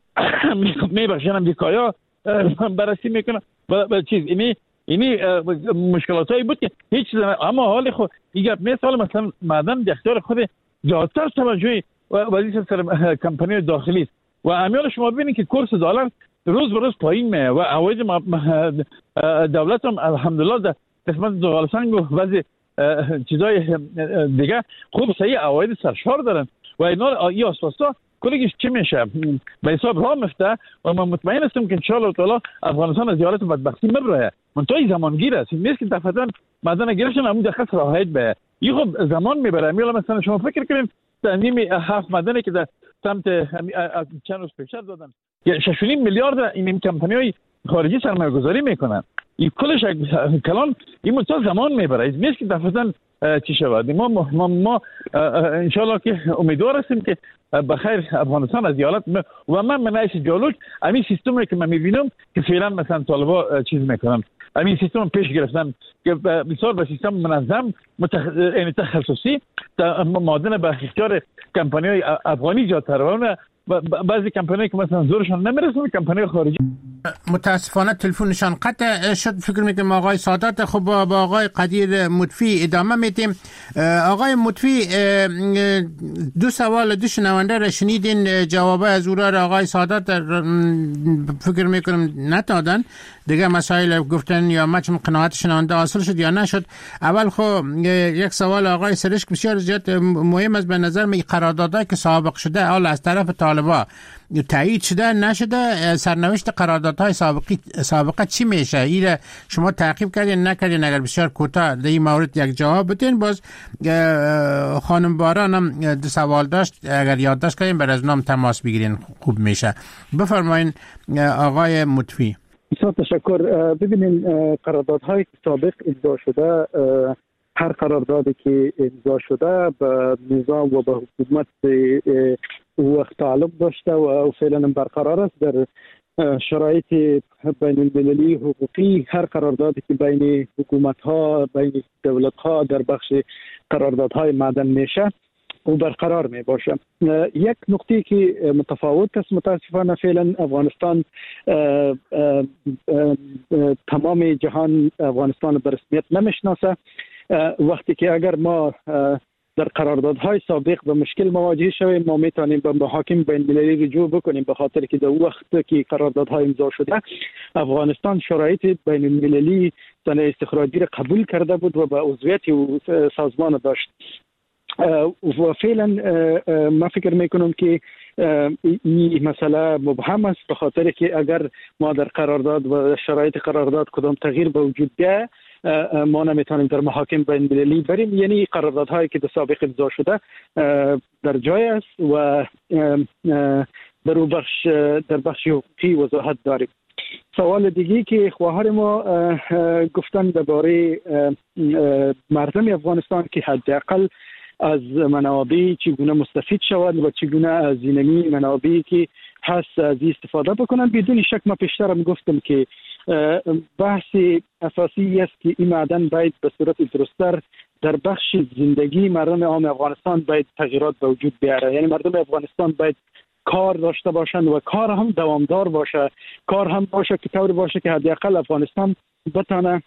میبخشن بیکایا بررسی میکنن و چیز اینی اینی مشکلاتایی بود که هیچ چیز، اما حال خود دیگه مثلا مثلا معدن در اختیار خود زیادتر توجه وظیفه سر کمپانی داخلی است و امیال شما ببینید که کورس دلار روز به روز پایین میه و عواید دولت هم الحمدلله در قسمت زغالسنگ و بعضی چیزای دیگه خوب صحیح عواید سرشار دارن و اینا ای اساسا کلیش چی میشه به حساب راه میفته و من مطمئن هستم که ان شاء الله تعالی افغانستان از حالت بدبختی میبره. من توی زمانگیر است نیست که دفعتاً مدن گیرشون همون دقیق راحت به این خب زمان میبره. میلا مثلا شما فکر کنید نیمی هفت مدنی که در سمت چند روز پیش دادن شش و نیم میلیارد این کمپانی‌های خارجی سرمایه گذاری میکنن، این کلش کلان این مدت زمان میبره نیست که دفعتاً چی شود. ما ما, ما ان شاء الله که امیدوار هستیم که بخیر افغانستان از حالت و من منعش جالوج همین سیستمی که من میبینم که فعلا مثلا طالبا چیز میکنن همین سیستم پیش گرفتن که بسیار به سیستم منظم متخ... یعنی تخصصی معادن به اختیار کمپانی‌های افغانی جا ترونه و بعضی کمپانی‌ها که مثلا زورشان نمیرسه کمپانی خارجی. متاسفانه تلفنشان قطع شد. فکر میکنم آقای سادات خب با آقای قدیر مطفی ادامه میدیم. آقای مطفی دو سوال دو شنونده را شنیدین، جواب از او را آقای سادات فکر میکنم نتادن دیگه، مسائل گفتن یا ما چون قناعت شنونده حاصل شد یا نشد. اول خب یک سوال آقای سرشک بسیار زیاد مهم است به نظر می، قراردادایی که سابق شده حال از طرف طالبا تایید شده نشده، سرنوشت قراردادهای سابقی سابقه چی میشه؟ این شما تعقیب کردین نکردین؟ اگر بسیار کوتاه در این مورد یک جواب بدین. باز خانم باران هم دو سوال داشت، اگر یادداشت کنین بر از نام تماس بگیرین خوب میشه. بفرمایین آقای مطفی. بسیار تشکر. ببینین قراردادهای سابق امضا شده، هر قراردادی که امضا شده به نظام و به حکومت وقت تعلق داشته و فعلا برقرار است در شرایط بین المللی حقوقی. هر قراردادی که بین حکومت ها بین دولت ها در بخش قراردادهای معدن میشه و برقرار می باشه. یک نکته که متفاوت است متاسفانه فعلا افغانستان اه اه اه تمام جهان افغانستان به رسمیت نمیشناسه، وقتی که اگر ما در قراردادهای سابق به مشکل مواجه شویم ما میتونیم به محاکم بین المللی رجوع بکنیم، به خاطر که در وقت که قراردادهای امضا شده افغانستان شرایط بین المللی صنایع استخراجی را قبول کرده بود و به عضویت سازمان داشت و فعلا ما فکر میکنم که این مسئله مبهم است، به خاطر که اگر ما در قرارداد و شرایط قرارداد کدام تغییر به وجود بیاید ما نمیتونیم در محاکم بین المللی بریم. یعنی قراردادهایی که در سابق امضا شده در جای است و در بخش در بخش حقوقی وضاحت داریم. سوال دیگی که خواهر ما گفتن درباره مردم افغانستان که حداقل از منابع چگونه مستفید شود و چگونه از اینمی منابعی که هست از استفاده بکنن، بدون شک ما پیشترم گفتم که بحث اساسی است که این معدن باید به صورت درست‌تر در بخش زندگی مردم عام افغانستان باید تغییرات به وجود بیاره. یعنی مردم افغانستان باید کار داشته باشند و کار هم دوامدار باشه، کار هم باشه که طور باشه که حداقل افغانستان بتونه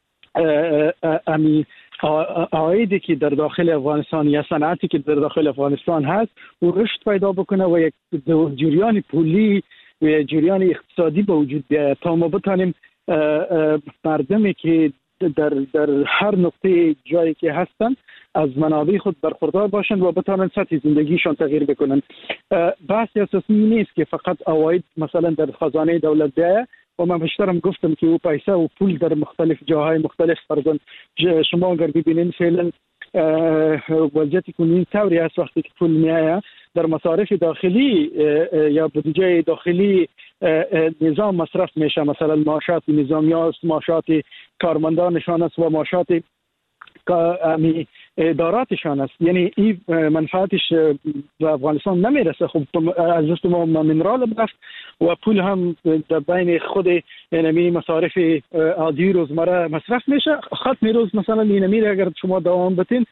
امی عایدی که در داخل افغانستان یا صنعتی که در داخل افغانستان هست و رشد پیدا بکنه و یک جریان پولی و جریان اقتصادی به وجود بیاید تا ما بتانیم مردمی که در در هر نقطه جایی که هستن از منابع خود برخوردار باشند و بتانن سطح زندگیشان تغییر بکنن. بحث اساسی نیست که فقط عواید مثلا در خزانه دولت بیاید و من بیشترم گفتم که او پیسه و پول در مختلف جاهای مختلف فرزن شما اگر ببینین فعلا وضعیت کنونی طوری است وقتی که پول میآید در مصارف داخلی یا بودجه داخلی نظام مصرف میشه، مثلا معاشات نظامیان است، معاشات کارمندانشان است و معاشات اداراتشان است. یعنی این منفعتش به افغانستان نمیرسه. خب از دست ما منرال رفت و پول هم در بین خود اینمی مصارف عادی روزمره مصرف میشه. ختم روز مثلا اینمی اگر شما دوام بتین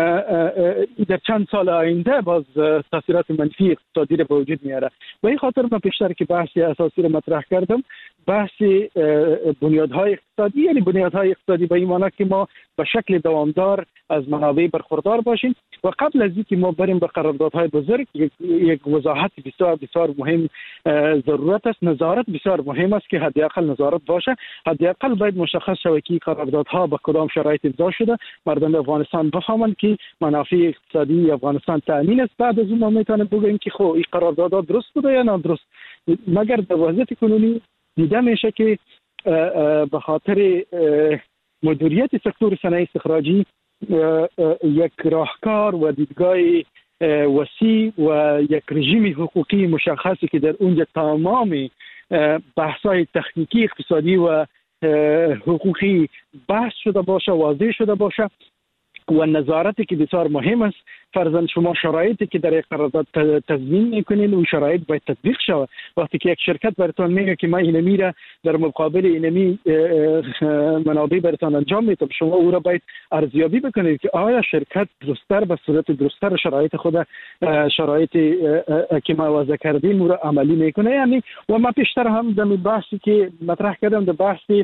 در چند سال آینده باز تاثیرات منفی اقتصادی رو به وجود میاره. و این خاطر من پیشتر که بحث اساسی رو مطرح کردم، بحث بنیادهای اقتصادی، یعنی بنیادهای اقتصادی به این معنی که ما به شکل دوامدار از منابع برخوردار باشیم و قبل از اینکه ما بریم به قراردادهای بزرگ یک وضاحت بسیار بسیار مهم ضرورت است. نظارت بسیار مهم است که حداقل نظارت باشه. حداقل باید مشخص شود که قراردادها به کدام شرایط امضا شده، مردم افغانستان بفهمند که منافع اقتصادی افغانستان تامین است. بعد از اون ما میتونیم بگیم که خب این قراردادها درست بوده یا نادرست. مگر در وضعیت کنونی دیده میشه که به خاطر مدیریت سکتور صنایع استخراجی یک راهکار و دیدگاه وسیع و یک رژیم حقوقی مشخصی که در اونجا تمام بحث‌های تکنیکی اقتصادی و حقوقی بحث شده باشه، واضح شده باشه و نظارتی که بسیار مهم است. فرضاً شما شرایطی که در یک قرارداد تضمین میکنین و شرایط باید تطبیق شود. وقتی که یک شرکت براتون میگه که ما اینمی را در مقابل اینمی منابع براتون انجام میدم، شما او را باید ارزیابی بکنید که آیا شرکت درست‌تر به صورت درست‌تر شرایط خود شرایط که ما وضع کردیم او را عملی میکنه. یعنی و ما پیشتر هم در بحثی که مطرح کردم در بحثی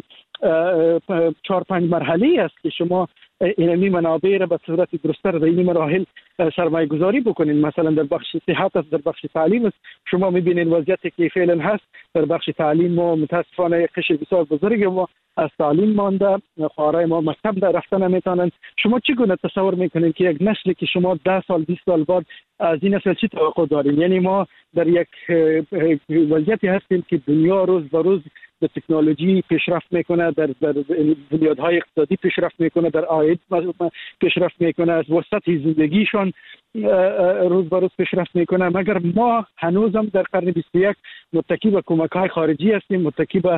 چهار پنج مرحله است که شما اینمی منابع را به صورت درست‌تر در این مراحل سرمایه گذاری بکنین. مثلا در بخش صحت است، در بخش تعلیم است. شما میبینید وضعیتی که فعلا هست در بخش تعلیم ما متاسفانه یک قشر بسیار بزرگ ما از تعلیم مانده، خواهرای ما مکتب در رفتن نمیتونن. شما چگونه تصور میکنید که یک نسلی که شما ده سال بیست سال بعد از این نسل چی توقع داریم؟ یعنی ما در یک وضعیتی هستیم که دنیا روز به روز در تکنولوژی پیشرفت میکنه، در در بنیادهای اقتصادی پیشرفت میکنه، در عاید پیشرفت میکنه، از وسط زندگیشان روز به روز پیشرفت میکنه. مگر ما هنوزم در قرن بیست و یک متکی به کمک‌های خارجی هستیم، متکی به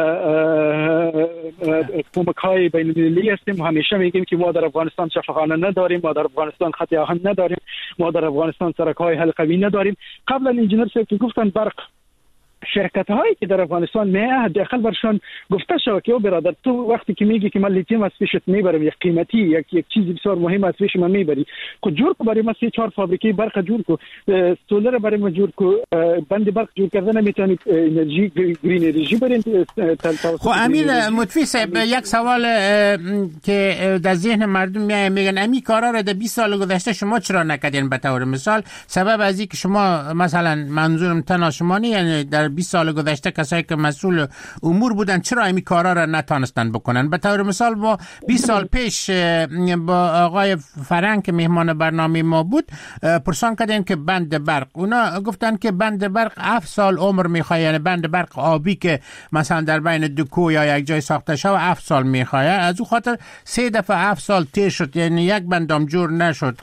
کمک‌های بین‌المللی هستیم. همیشه میگیم که ما در افغانستان شفاخانه نداریم، ما در افغانستان خط آهن نداریم، ما در افغانستان سرک‌های حلقوی نداریم. قبلا انجینر صاحب که گفتن برق شرکت هایی که در افغانستان میه حداقل برشان گفته شود که او برادر تو وقتی که میگی که من لیتیوم از پیشت میبرم یک قیمتی یک یک چیزی بسیار مهم از پیش من میبری، خود جور کو برای ما سه چهار فابریکه برق جور کو، سولر برای ما جور کو، بند برق جور کردن میتونید انرژی گرین انرژی برین. خب امیر مطفی صاحب یک سوال که در ذهن مردم میاد، میگن امی کارا را در بیست سال گذشته شما چرا نکردین؟ به طور مثال سبب از اینکه شما مثلا منظورم تنها شما نه، یعنی در بیست سال گذشته کسایی که مسئول امور بودن چرا این کارا را نتونستن بکنن؟ به طور مثال ما بیست سال پیش با آقای فرنگ که مهمان برنامه ما بود پرسان کردیم که بند برق، اونا گفتن که بند برق هفت سال عمر میخواد، یعنی بند برق آبی که مثلا در بین دو کو یا یک جای ساخته شده هفت سال میخواد. از اون خاطر سه دفعه هفت سال تیر شد، یعنی یک بندام جور نشد.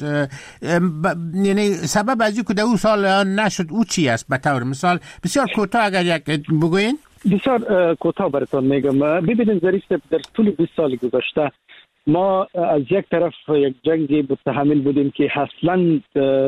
یعنی سبب از اینکه در اون سال نشد او چی است؟ به طور مثال بسیار کوتاه اگر یک بگوین. بسیار کوتاه براتون میگم. ببینید ظریف در طول بیست سال گذشته ما از یک طرف یک جنگی متحمل بودیم که اصلا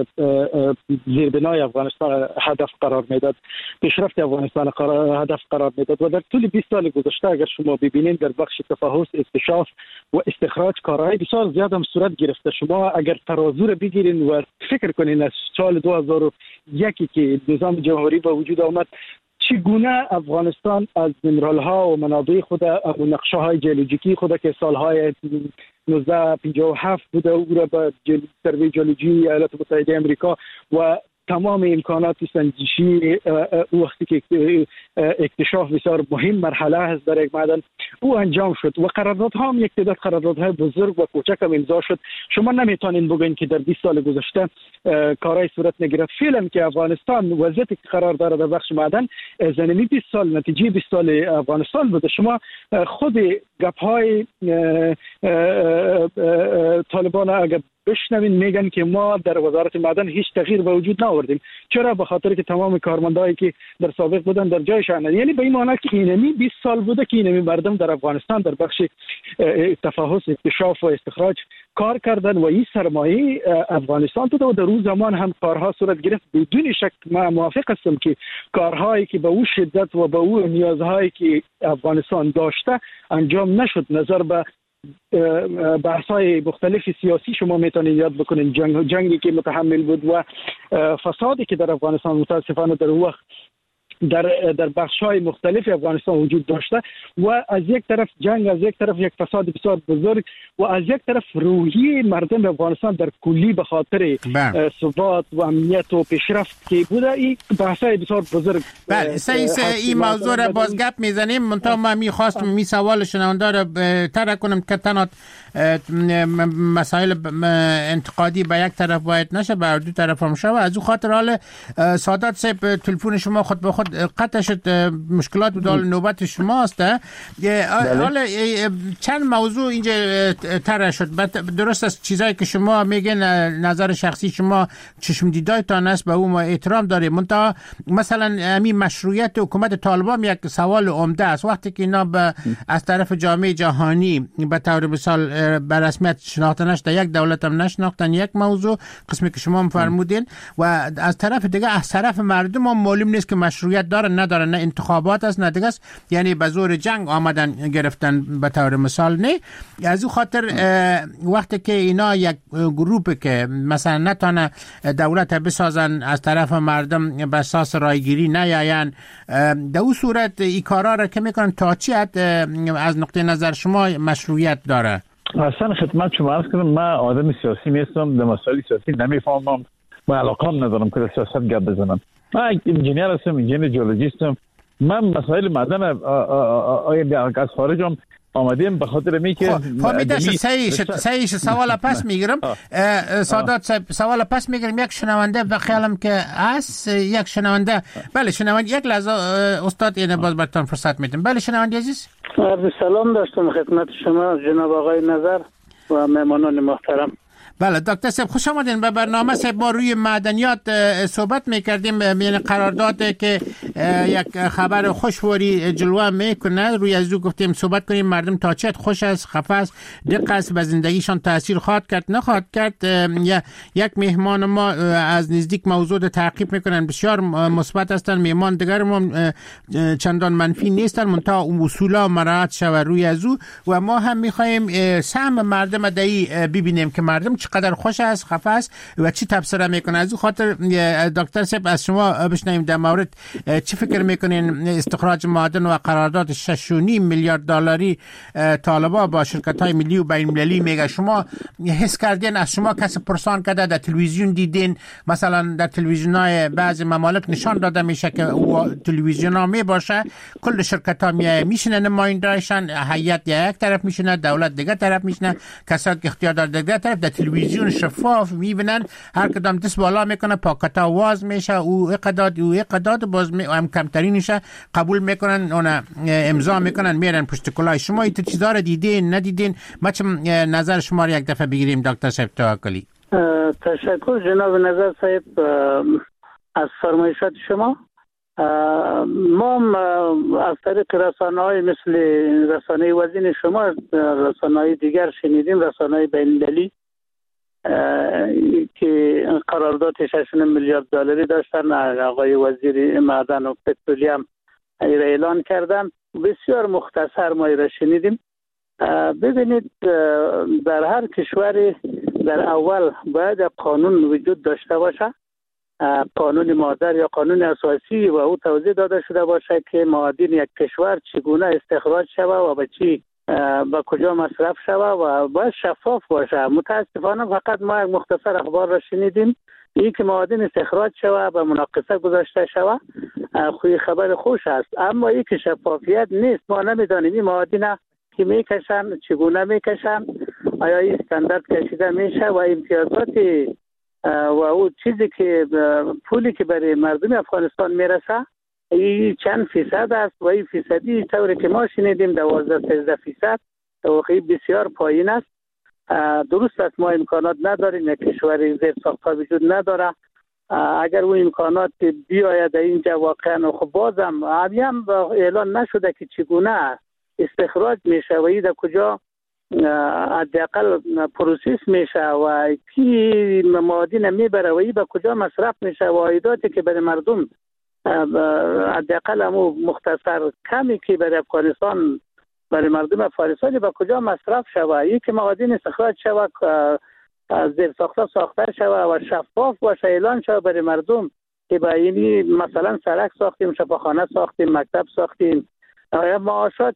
زیربنای افغانستان هدف قرار میداد، پیشرفت افغانستان قرار هدف قرار میداد و در طول بیست سال گذشته اگر شما ببینید در بخش تفحص، اکتشاف و استخراج کارهای بسیار زیاد هم صورت گرفته. شما اگر ترازو رو بگیرین و فکر کنین از سال دو هزار و یک که نظام جمهوری به وجود آمد چگونه افغانستان از منرال ها و منابع خود و نقشه های جیولوژیکی خود که سالهای نوزده پنجاه و هفت بوده او را به سروی جیولوژی ایالات متحده امریکا و تمام امکانات سنجشی وقتی که اکتشاف بسیار مهم مرحله است در یک معدن او انجام شد و قراردادها هم یک تعداد قراردادهای بزرگ و کوچک هم امضا شد. شما نمیتونین بگین که در بیست سال گذشته کارهای صورت نگرفت. فعلا که افغانستان وضعیتی که قرار داره در بخش معدن زمینی بیست سال نتیجه بیست سال افغانستان بوده. شما خود گپ‌های طالبان اگر بشنوین میگن که ما در وزارت معدن هیچ تغییر به وجود نآوردیم. چرا؟ به خاطر که تمام کارمندایی که در سابق بودن در جایشان، یعنی به این معنی که اینمی بیست سال بوده که اینمی مردم در افغانستان در بخش تفحص، اکتشاف و استخراج کار کردن و این سرمایه افغانستان بوده و در اون زمان هم کارها صورت گرفت. بدون شک ما موافق هستم که کارهایی که به اون شدت و به اون نیازهایی که افغانستان داشته انجام نشد. نظر به بحث‌های مختلف سیاسی شما میتونید یاد بکنید، جنگ جنگی که متحمل بود و فسادی که در افغانستان متاسفانه در وقت در در بخش‌های مختلف افغانستان وجود داشته و از یک طرف جنگ، از یک طرف یک فساد بسیار بزرگ و از یک طرف روحی مردم افغانستان در کلی به خاطر ثبات و امنیت و پیشرفت که بوده. این بحث‌های بسیار بزرگ. بله سه این موضوع را باز گپ میزنیم. منتها من می‌خواستم می سوال شنونده را طرح کنم که تنها مسائل انتقادی به یک طرف باید نشه، بر دو طرف هم شود. از اون خاطر حال سادات صاحب تلفن شما خود به خود قطع شد، مشکلات بود، حال نوبت شماست. حالا چند موضوع اینجا طرح شد. درست است چیزایی که شما میگین نظر شخصی شما چشم دیدایتان است، به اون ما احترام داریم. منتها مثلا همین مشروعیت حکومت طالبان یک سوال عمده است. وقتی که اینا به از طرف جامعه جهانی به طور مثال به رسمیت شناخته نشده، یک دولت هم نشناختن، یک موضوع قسمی که شما فرمودین، و از طرف دیگه از طرف مردم هم معلوم نیست که مشروعیت دارن ندارن، نه انتخابات است نه دیگه است، یعنی به زور جنگ آمدن گرفتن به طور مثال. نه از این خاطر وقتی که اینا یک گروه که مثلا نتونه دولت بسازن، از طرف مردم به اساس رایگیری نیاین، در اون صورت این کارا را که میکنن تا چی حد از نقطه نظر شما مشروعیت داره؟ اصلا خدمت شما عرض کنم، من آدم سیاسی نیستم، در مسائل سیاسی نمیفهمم و علاقه هم ندارم که در سیاست گپ بزنم. من انجینیر هستم، انجینیر جیولوژیستم. من مسائل معدن از خارج هم آمدیم به خاطر می که فهمیده شد. صحیح شد صحیح شد. سوال پس میگیرم سادات صاحب، سوال پس میگیرم. یک شنونده و خیالم که از یک شنونده. بله شنونده، یک لحظه استاد اینه باز براتون فرصت میدم. بله شنونده عزیز، عرض سلام داشتم خدمت شما جناب آقای نظر و مهمانان محترم. بله دکتر صاحب خوش آمدین به برنامه. صاحب ما روی معدنیات صحبت میکردیم، یعنی قرارداد که یک خبر خوشواری جلوه میکنه، روی از او گفتیم صحبت کنیم مردم تا چه خوش است، خفه است، دق است، به زندگیشان تاثیر خواهد کرد نخواهد کرد. یک مهمان ما از نزدیک موضوع تعقیب میکنن، بسیار مثبت هستن، مهمان دیگر ما چندان منفی نیستن، منتها اصولا مراعات شود روی از او و ما هم میخوایم سهم مردم دایی ببینیم که مردم چقدر خوش است، خفه است و چی تبصره میکنه. از اون خاطر دکتر صاحب از شما بشنویم در مورد چی فکر میکنین استخراج معدن و قرارداد شش و نیم میلیارد دلاری طالبا با شرکت های ملی و بین المللی میگه. شما حس کردین، از شما کسی پرسان کرده، در تلویزیون دیدین؟ مثلا در تلویزیون های بعضی ممالک نشان داده میشه که تلویزیون ها می باشه کل شرکت ها می میشنه نماینده‌شان، هیئت یک طرف میشنه، دولت دیگه طرف میشنه، کسایی که اختیار داره دیگه طرف، در تلویزیون شفاف میبینن، هر کدام دست بالا میکنه، پاکتا واز میشه، او اقداد او اقداد باز می هم کمترینشه قبول میکنن، اون امضا میکنن، میرن پشت کلاه. شما این چیزا رو دیدین ندیدین؟ ما چه نظر شما رو یک دفعه بگیریم دکتر صاحب توکلی. تشکر جناب نظر صاحب از فرمایشات شما. ما از طریق رسانه‌های مثل رسانه وزین شما، رسانه‌های دیگر شنیدیم، رسانه‌های بین‌المللی که قرارداد شش و نیم میلیارد دلاری داشتن، آقای وزیر معدن و پترولیوم اعلان کردن. بسیار مختصر ما را شنیدیم. ببینید در هر کشوری در اول باید قانون وجود داشته باشه، قانون مادر یا قانون اساسی، و او توضیح داده شده باشه که معادن یک کشور چگونه استخراج شود و به چی با کجا مصرف شود و باید شفاف باشه. متاسفانه فقط ما یک مختصر اخبار را شنیدیم، این که معادن استخراج شود و مناقصه گذاشته شود، خوی خبر خوش است، اما این که شفافیت نیست. ما نمیدانیم این معادن که میکشن چگونه میکشن، آیا این استاندارد کشیده میشه و امتیازات و او چیزی که پولی که برای مردم افغانستان میرسه این چند فیصد است و این فیصدی طوری که ما شنیدیم دوازده سیزده فیصد، واقعی بسیار پایین است. درست است ما امکانات نداریم، یک کشور زیر ساختها وجود نداره. اگر اون امکانات بیاید اینجا واقعا خب بازم هم اعلان نشده که چگونه استخراج میشه و این در کجا حداقل پروسس میشه و کی معادن میبره و این به کجا مصرف میشه و عایداتی که برای مردم حداقل همو مختصر کمی که برای افغانستان برای مردم افغانستان به کجا مصرف شود، یک معادن استخراج شود زیر ساخته ساخته شود و شفاف باشه، اعلان شود برای مردم که با اینی مثلا سرک ساختیم، شفاخانه ساختیم، مکتب ساختیم، معاشات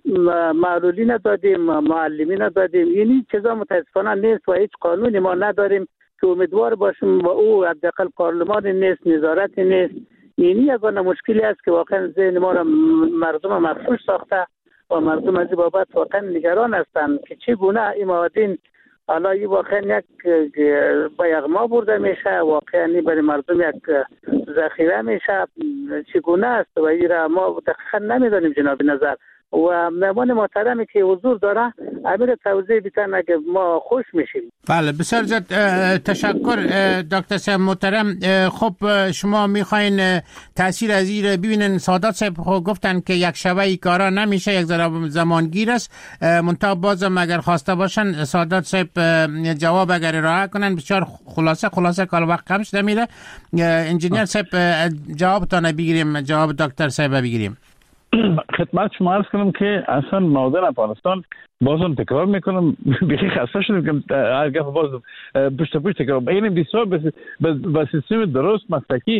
معلولین دادیم، معلمین دادیم. اینی چیزا متاسفانه نیست و هیچ قانونی ما نداریم که امیدوار باشیم و او حداقل پارلمان نیست، نظارت نیست. اینی یگانه مشکلی است که واقعا ذهن ما را مردم مفروش ساخته و مردم از این بابت واقعا نگران هستند که چگونه این معادن حالا این واقعا یک با یغما برده میشه، واقعا برای مردم یک ذخیره میشه، چگونه است و این را ما دقیقا نمیدانیم جناب نظر. و مهمان محترمی که حضور داره امیر توضیح بیتن اگه ما خوش میشیم. بله بسیار زیاد تشکر دکتر صاحب محترم. خب شما میخواین تاثیر از این ببینن. سادات صاحب گفتن که یک شبه کارا نمیشه، یک زمانگیر است. منتها بازم اگر خواسته باشن سادات صاحب جواب اگر ارائه کنن بسیار خلاصه خلاصه کار وقت کم شده میره. انجینیر صاحب جوابتان بگیریم، جواب دکتر صاحب بگیریم. خدمت شما عرض کنم که اصلا معادن افغانستان بازم تکرار میکنم بیخی خسته شدیم که هر گفت باز پشت پشت تکرار. این بسیار به سیستم درست مسلکی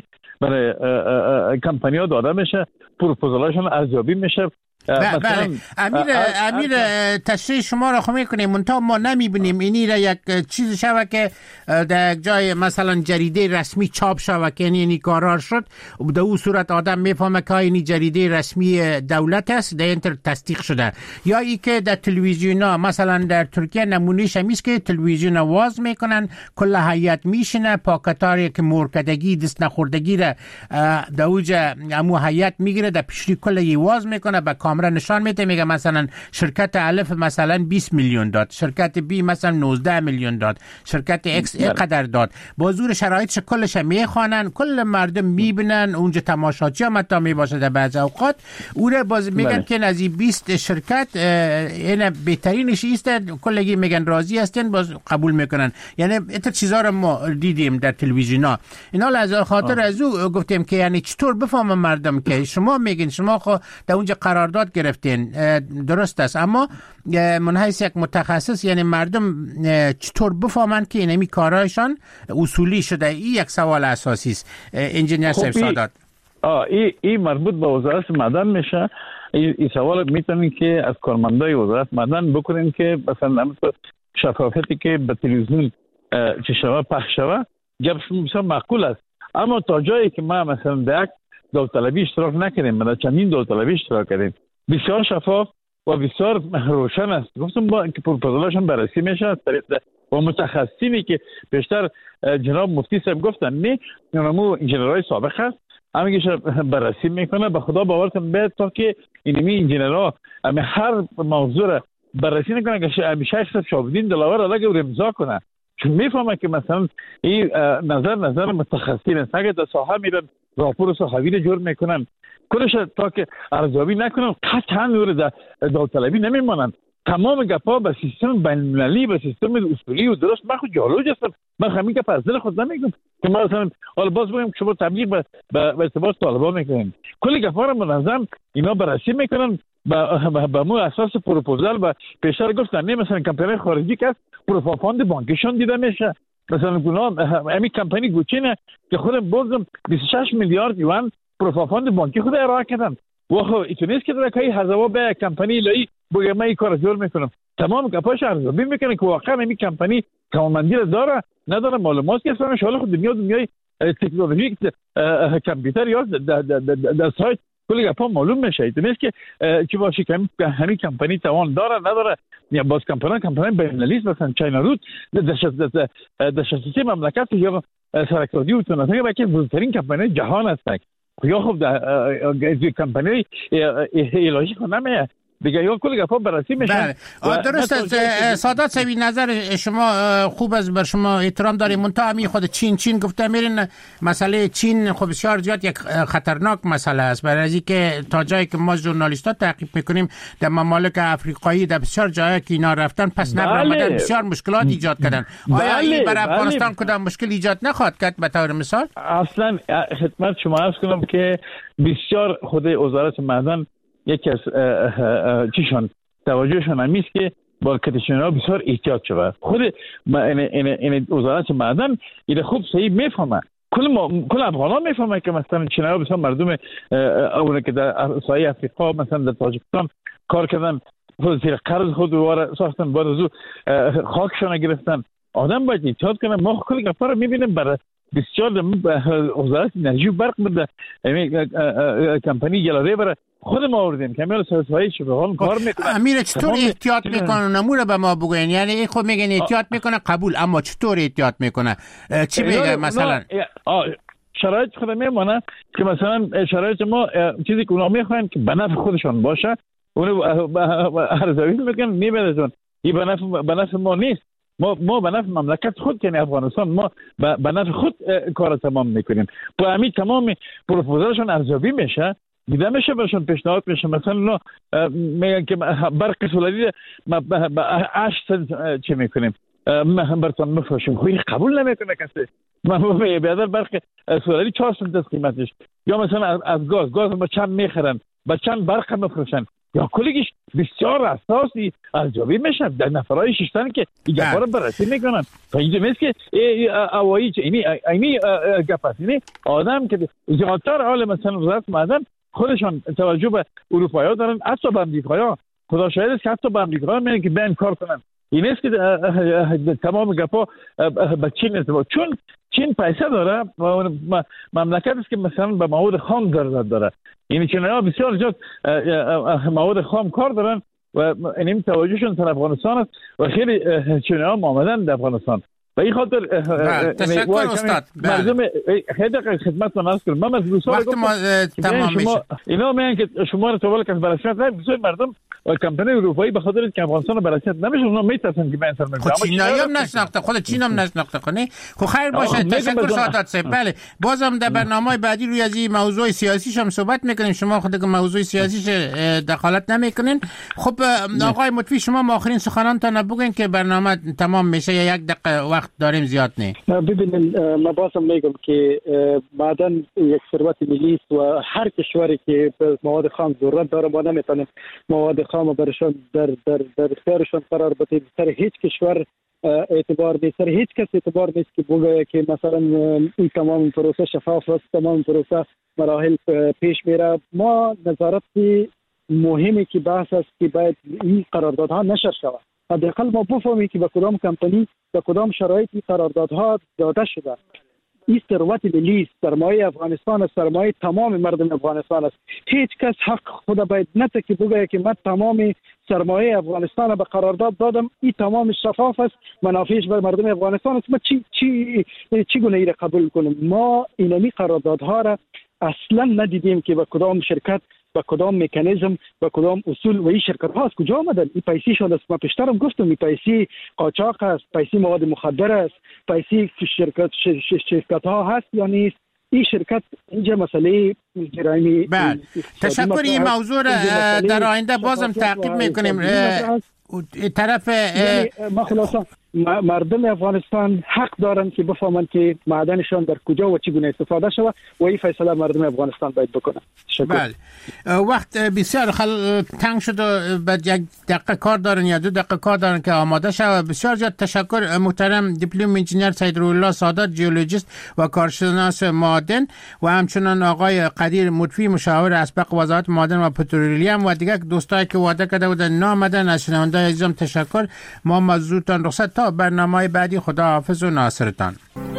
برای کمپانی ها داده میشه، پروپوزالاشون ارزیابی میشه. بله امیر امیر تشریح شما را خو میکنیم، منتها ما نمیبینیم اینی را یک چیز شوه که در یک جای مثلا جریده رسمی چاپ شوه که اینی قرار شد، در اون صورت آدم میفهمه که اینی جریده رسمی دولت است، در اینتر تصدیق شده. یا ای که در تلویزیون ها مثلا در ترکیه نمونهش همیست که تلویزیون واز میکنن، کل هیئت میشینه، پاکتاری که مورکدگی دست نخوردگی را در اوجه امو هیئت میگیره، در پیشری کل ی واز میکنه، به کامرا نشان میده، میگه مثلا شرکت الف مثلا بیست میلیون داد، شرکت بی مثلا نوزده میلیون داد، شرکت اکس اینقدر داد. با زور شرایطش کلش میخوانن، کل مردم میبینن، اونجا تماشاچی هم حتی میباشه در بعض اوقات. اون باز میگن که از این بیست شرکت این بهترینش است، کلگی میگن راضی هستن، باز قبول میکنن. یعنی این چیزا رو ما دیدیم در تلویزیونا. اینا از خاطر از او گفتیم که یعنی چطور بفهمن مردم که شما میگین شما خو در اونجا قرارداد گرفتین، درست است، اما من حیث یک متخصص یعنی مردم چطور بفهمن که اینمی کارایشان اصولی شده؟ این یک سوال اساسی است. انجینیر صاحب سادات. آه این ای مربوط به وزارت معدن میشه. این سوال میتونین که از کارمندای وزارت معدن بکنین که مثلا شفافیتی که به تلویزیون چه شوه پخش شوه گپشون بسیار معقول است. اما تا جایی که ما مثلا در یک داوطلبی اشتراک نکردیم، ما در چندین داوطلبی اشتراک کردیم، بسیار شفاف و بسیار روشن است. گفتم با که پروپوزالاشون بررسی میشه از طریق و متخصصینی که بیشتر جناب مفتی صاحب گفتن نه نمو انجینرهای سابق هست، همینش بررسی میکنه. به خدا باورتون بیاد تا که اینمی انجینرها هر موضوع بررسی نکنه که همیشه شخص شاهدین دلاور علاقه رو امضا کنه، چون میفهمه که مثلا این نظر نظر متخصصین است. اگه در ساحه میرن راپور صحوی رو جور میکنن، کلش تا که ارزیابی نکنن قطعا نور داوطلبی نمیمانن. تمام گپا به سیستم بین‌المللی، به سیستم اصولی و درست. من خود جالوج هستم، من همین گپ از دل خود نمیگم که ما مثلا حالا باز بگم شما تبلیغ به به ارتباط طالبان میکنین. کل گپا رو منظم اینا بررسی میکنن با با مو اساس پروپوزال و پیشتر گفتن نه مثلا کمپانی خارجی که پروپاگاند بانکشون دیده میشه. مثلا گناه امی کمپانی گوچینه که خودم بازم بیست و شش میلیارد یوان پروپاگاند بانکی خود ارائه کردن. و خب ایتونیست که در که هر زمان به کمپانی لای بگه من این کار جور میکنم، تمام گپاش ارزیابی میکنه که واقعا این کمپانی کارمندی رو داره نداره، معلومات که اصلا شغل خود دنیا دنیای تکنولوژی کامپیوتر یا در سایت کلی گپا معلوم میشه. ایتونیست که چی باشه که همین کمپانی توان داره نداره، یا باز کمپانی کمپانی بین‌المللی مثلا چاینا رود در شرکت مملکت یا سرکردی و تونتایی که بزرگترین کمپانی جهان هستند. یا خب در کمپانی ایلوژی کنه نمیه دیگه یا کل گپا بررسی میشن. بله درست است. سادات صاحب نظر شما خوب است، بر شما احترام داریم. منتها می خود چین چین گفته میرین مسئله چین خب بسیار زیاد یک خطرناک مسئله است، برای اینکه تا جایی که ما ژورنالیست‌ها تحقیق میکنیم در ممالک افریقایی در بسیار جایی که اینا رفتن پس نبرآمدن بسیار مشکلات ایجاد کردن. آیا این برای افغانستان کدام مشکل ایجاد نخواهد کرد به طور مثال؟ اصلا خدمت شما عرض کنم که بسیار خود وزارت معدن یکی از چیشان توجهشان همیست که با کتشنها بسیار احتیاط شود. خود این این این وزارت معدن این خوب صحیح میفهمه، کل ما کل افغانان میفهمه که مثلا چینای‌ها بسیار مردم اون که در ساحل افریقا مثلا در تاجیکستان کار کردن، خود زیر قرض خود دوباره ساختن، بعد از او خاکشان گرفتن. آدم باید احتیاط کنه. ما کل گپا رو میبینیم برای بسیار وزارت انرژی و برق بده کمپانی گلاره برای خود ما آوردیم که میل سازهای شبهان کار میکنه. امیر چطور احتیاط میکنه نمونه به ما بگوین؟ یعنی این خود میگن احتیاط میکنه قبول، اما چطور احتیاط میکنه؟ چی میگه مثلا؟ شرایط خود میمونه که مثلا شرایط ما چیزی که اونا میخواین که به نفع خودشان باشه اونو ارزیابی میکنن میبرن. این به نفع به نفع ما نیست. ما ما به نفع مملکت خود یعنی افغانستان ما به نفع خود کار تمام میکنیم. با همین تمام پروپوزالشون ارزیابی میشه، دیده میشه برشون پیشنهاد میشه. مثلا اونا میگن که برق سولاری با هشت سنت چه میکنیم براتون مفروشیم، خوی قبول نمیکنه کسی. ما بیادر برق سولاری چهار سنت است قیمتش. یا مثلا از گاز گاز ما چند میخرن با چند برق مفروشن، یا کلیگش بسیار اساسی ارزیابی میشن در نفرای ششتن که این گپا رو بررسی میکنن. تا اینجا نیست که اوایی چه اینی اینی گپ است. اینی آدم که زیادتر حال مثلا وزارت معدن خودشان توجه به اروپایی‌ها دارن، حتی به امریکایی‌ها. خدا شاهد است که حتی به امریکایی‌ها میگن که بین کار کنن. این است که تمام گپا به چین است، چون چین پیسه داره و مملکت است که مثلا به مواد خام ضرورت داره. این چینی‌ها بسیار زیاد مواد خام کار دارن و این توجهشون سر افغانستان است و خیلی چینی‌ها آمدن در افغانستان. و این خاطر تشکر استاد. مردم خیلی خدمت من است کنم. من از دوستان وقت ما تمام میشه. اینا میگن که شما رو تو که بررسیت نمیشه. مردم و کمپانی اروپایی به خاطر اینکه افغانستان بررسیت نمیشه اونا میترسن که من سر میگم. خود چینایی هم نشناخته، خود چین هم نشناخته کنه. خب خیر باشه. تشکر سادات صاحب. بله بازم در برنامه بعدی روی از این موضوع سیاسیش هم صحبت میکنیم. شما خود که موضوع سیاسیش دخالت نمیکنین. خب آقای مطفی شما آخرین سخنانتون بگین که برنامه تمام میشه یا یک دقیقه وقت داریم زیاد نه. ببینید ما بازم میگم که معدن یک ثروت ملی است و هر کشوری که به مواد خام ضرورت داره ما نمیتونیم مواد خام برشان در در در اختیارشان قرار بدیم. سر هیچ کشور اعتبار نیست، سر هیچ کس اعتبار نیست که بگه که مثلا این تمام پروسه شفاف است، تمام پروسه مراحل پیش میره. ما نظارت مهمی که بحث است که باید این قراردادها نشر شود. حداقل ما بفهمیم که به کدام کمپانی به کدام شرایطی قراردادها داده شده. این ثروت ملی است، سرمایه افغانستان است، سرمایه تمام مردم افغانستان است. هیچ کس حق خود باید نته که بگه که من تمام سرمایه افغانستان به قرارداد دادم، این تمام شفاف است، منافعش بر مردم افغانستان است. ما چی چی چی گونه ای را قبول کنیم؟ ما اینمی قراردادها را اصلا ندیدیم که به کدام شرکت با کدام مکانیزم و کدام اصول و این شرکت ها از کجا آمدن. این پیسی شده است. ما پیشترم گفتم این پیسی قاچاق است، پیسی مواد مخدر است، پیسی شرکت شرکت ها هست یا نیست. این شرکت اینجا مسئله جرایمی. بله تشکر. این موضوع را در آینده بازم تعقیب میکنیم. طرف ما خلاصا مردم افغانستان حق دارن که بفهمن که معدنشان در کجا و چگونه استفاده شود و این فیصله مردم افغانستان باید بکنن. بله وقت بسیار خل تنگ شد و بعد یک دقیقه کار دارن یا دو دقیقه کار دارن که آماده شود. بسیار زیاد تشکر محترم دیپلم انجینیر سید روح‌الله سادات جیولوژیست و کارشناس معدن و همچنان آقای قدیر مطفی مشاور اسبق وزارت معدن و پترولیوم و دیگر دوستایی که وعده کرده بودن نامدن. از شنونده عزیزم تشکر. ما مزودتان رخصت تا برنامه بعدی. خدا حافظ و ناصرتان.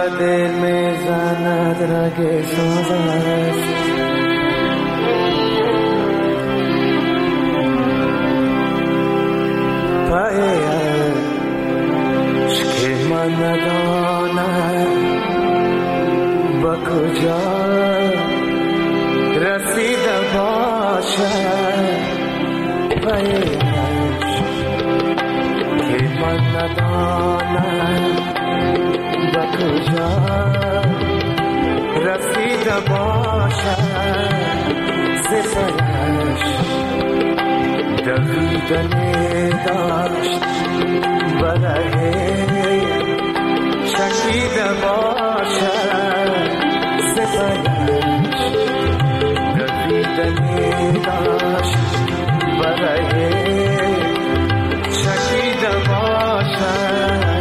دل میزند رگ سوز است پایش که من ندانم با کجا رسیده باشد پایش که من ندانم با کجا رسیده باشد سپرش دویدنی داشت برای شکیده باشد سپرش دویدنی داشت برای شکیده باشد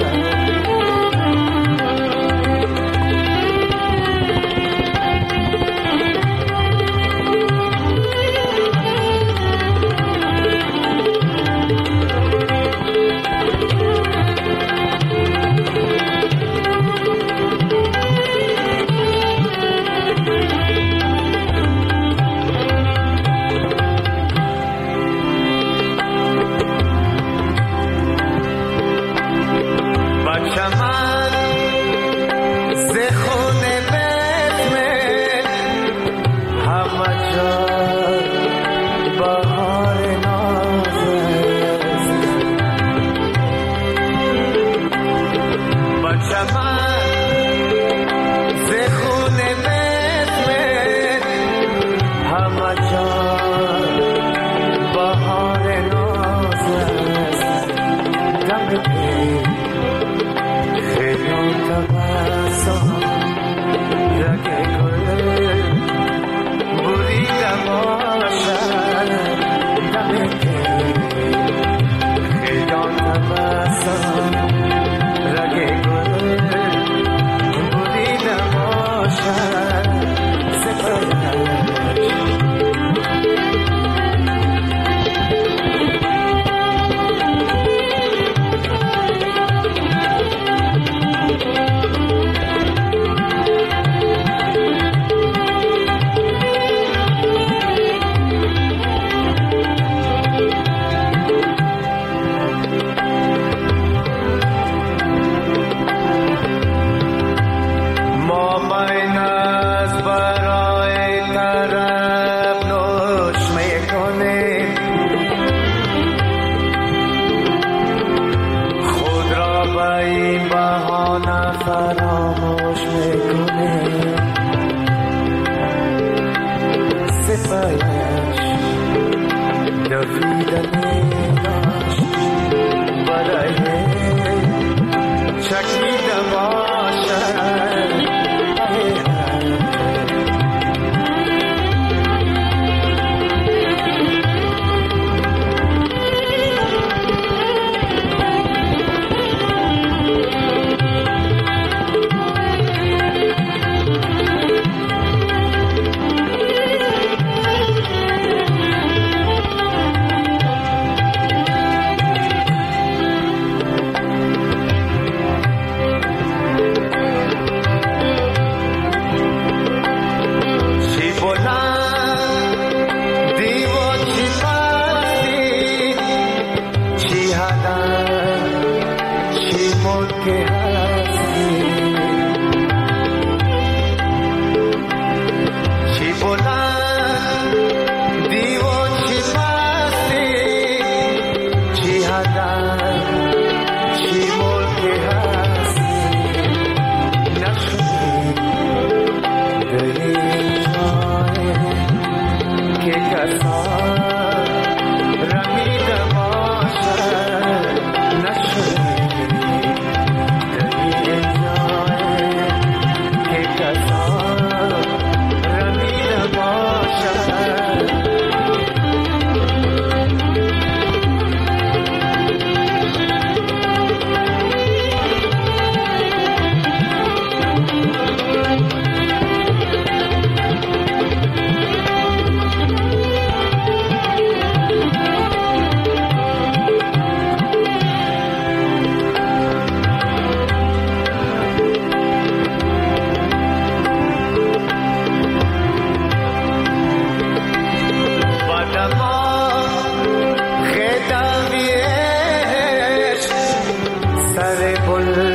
سر بل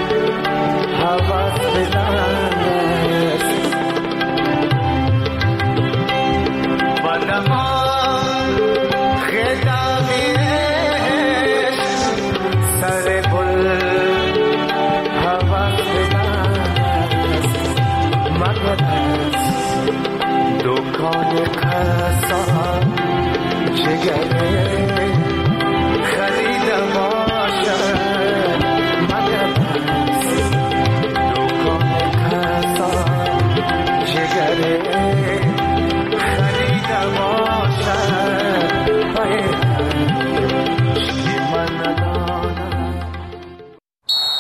حواس بدانست بادمان خداویش سر بل حواس بدانست مگر از دکان کسان چگره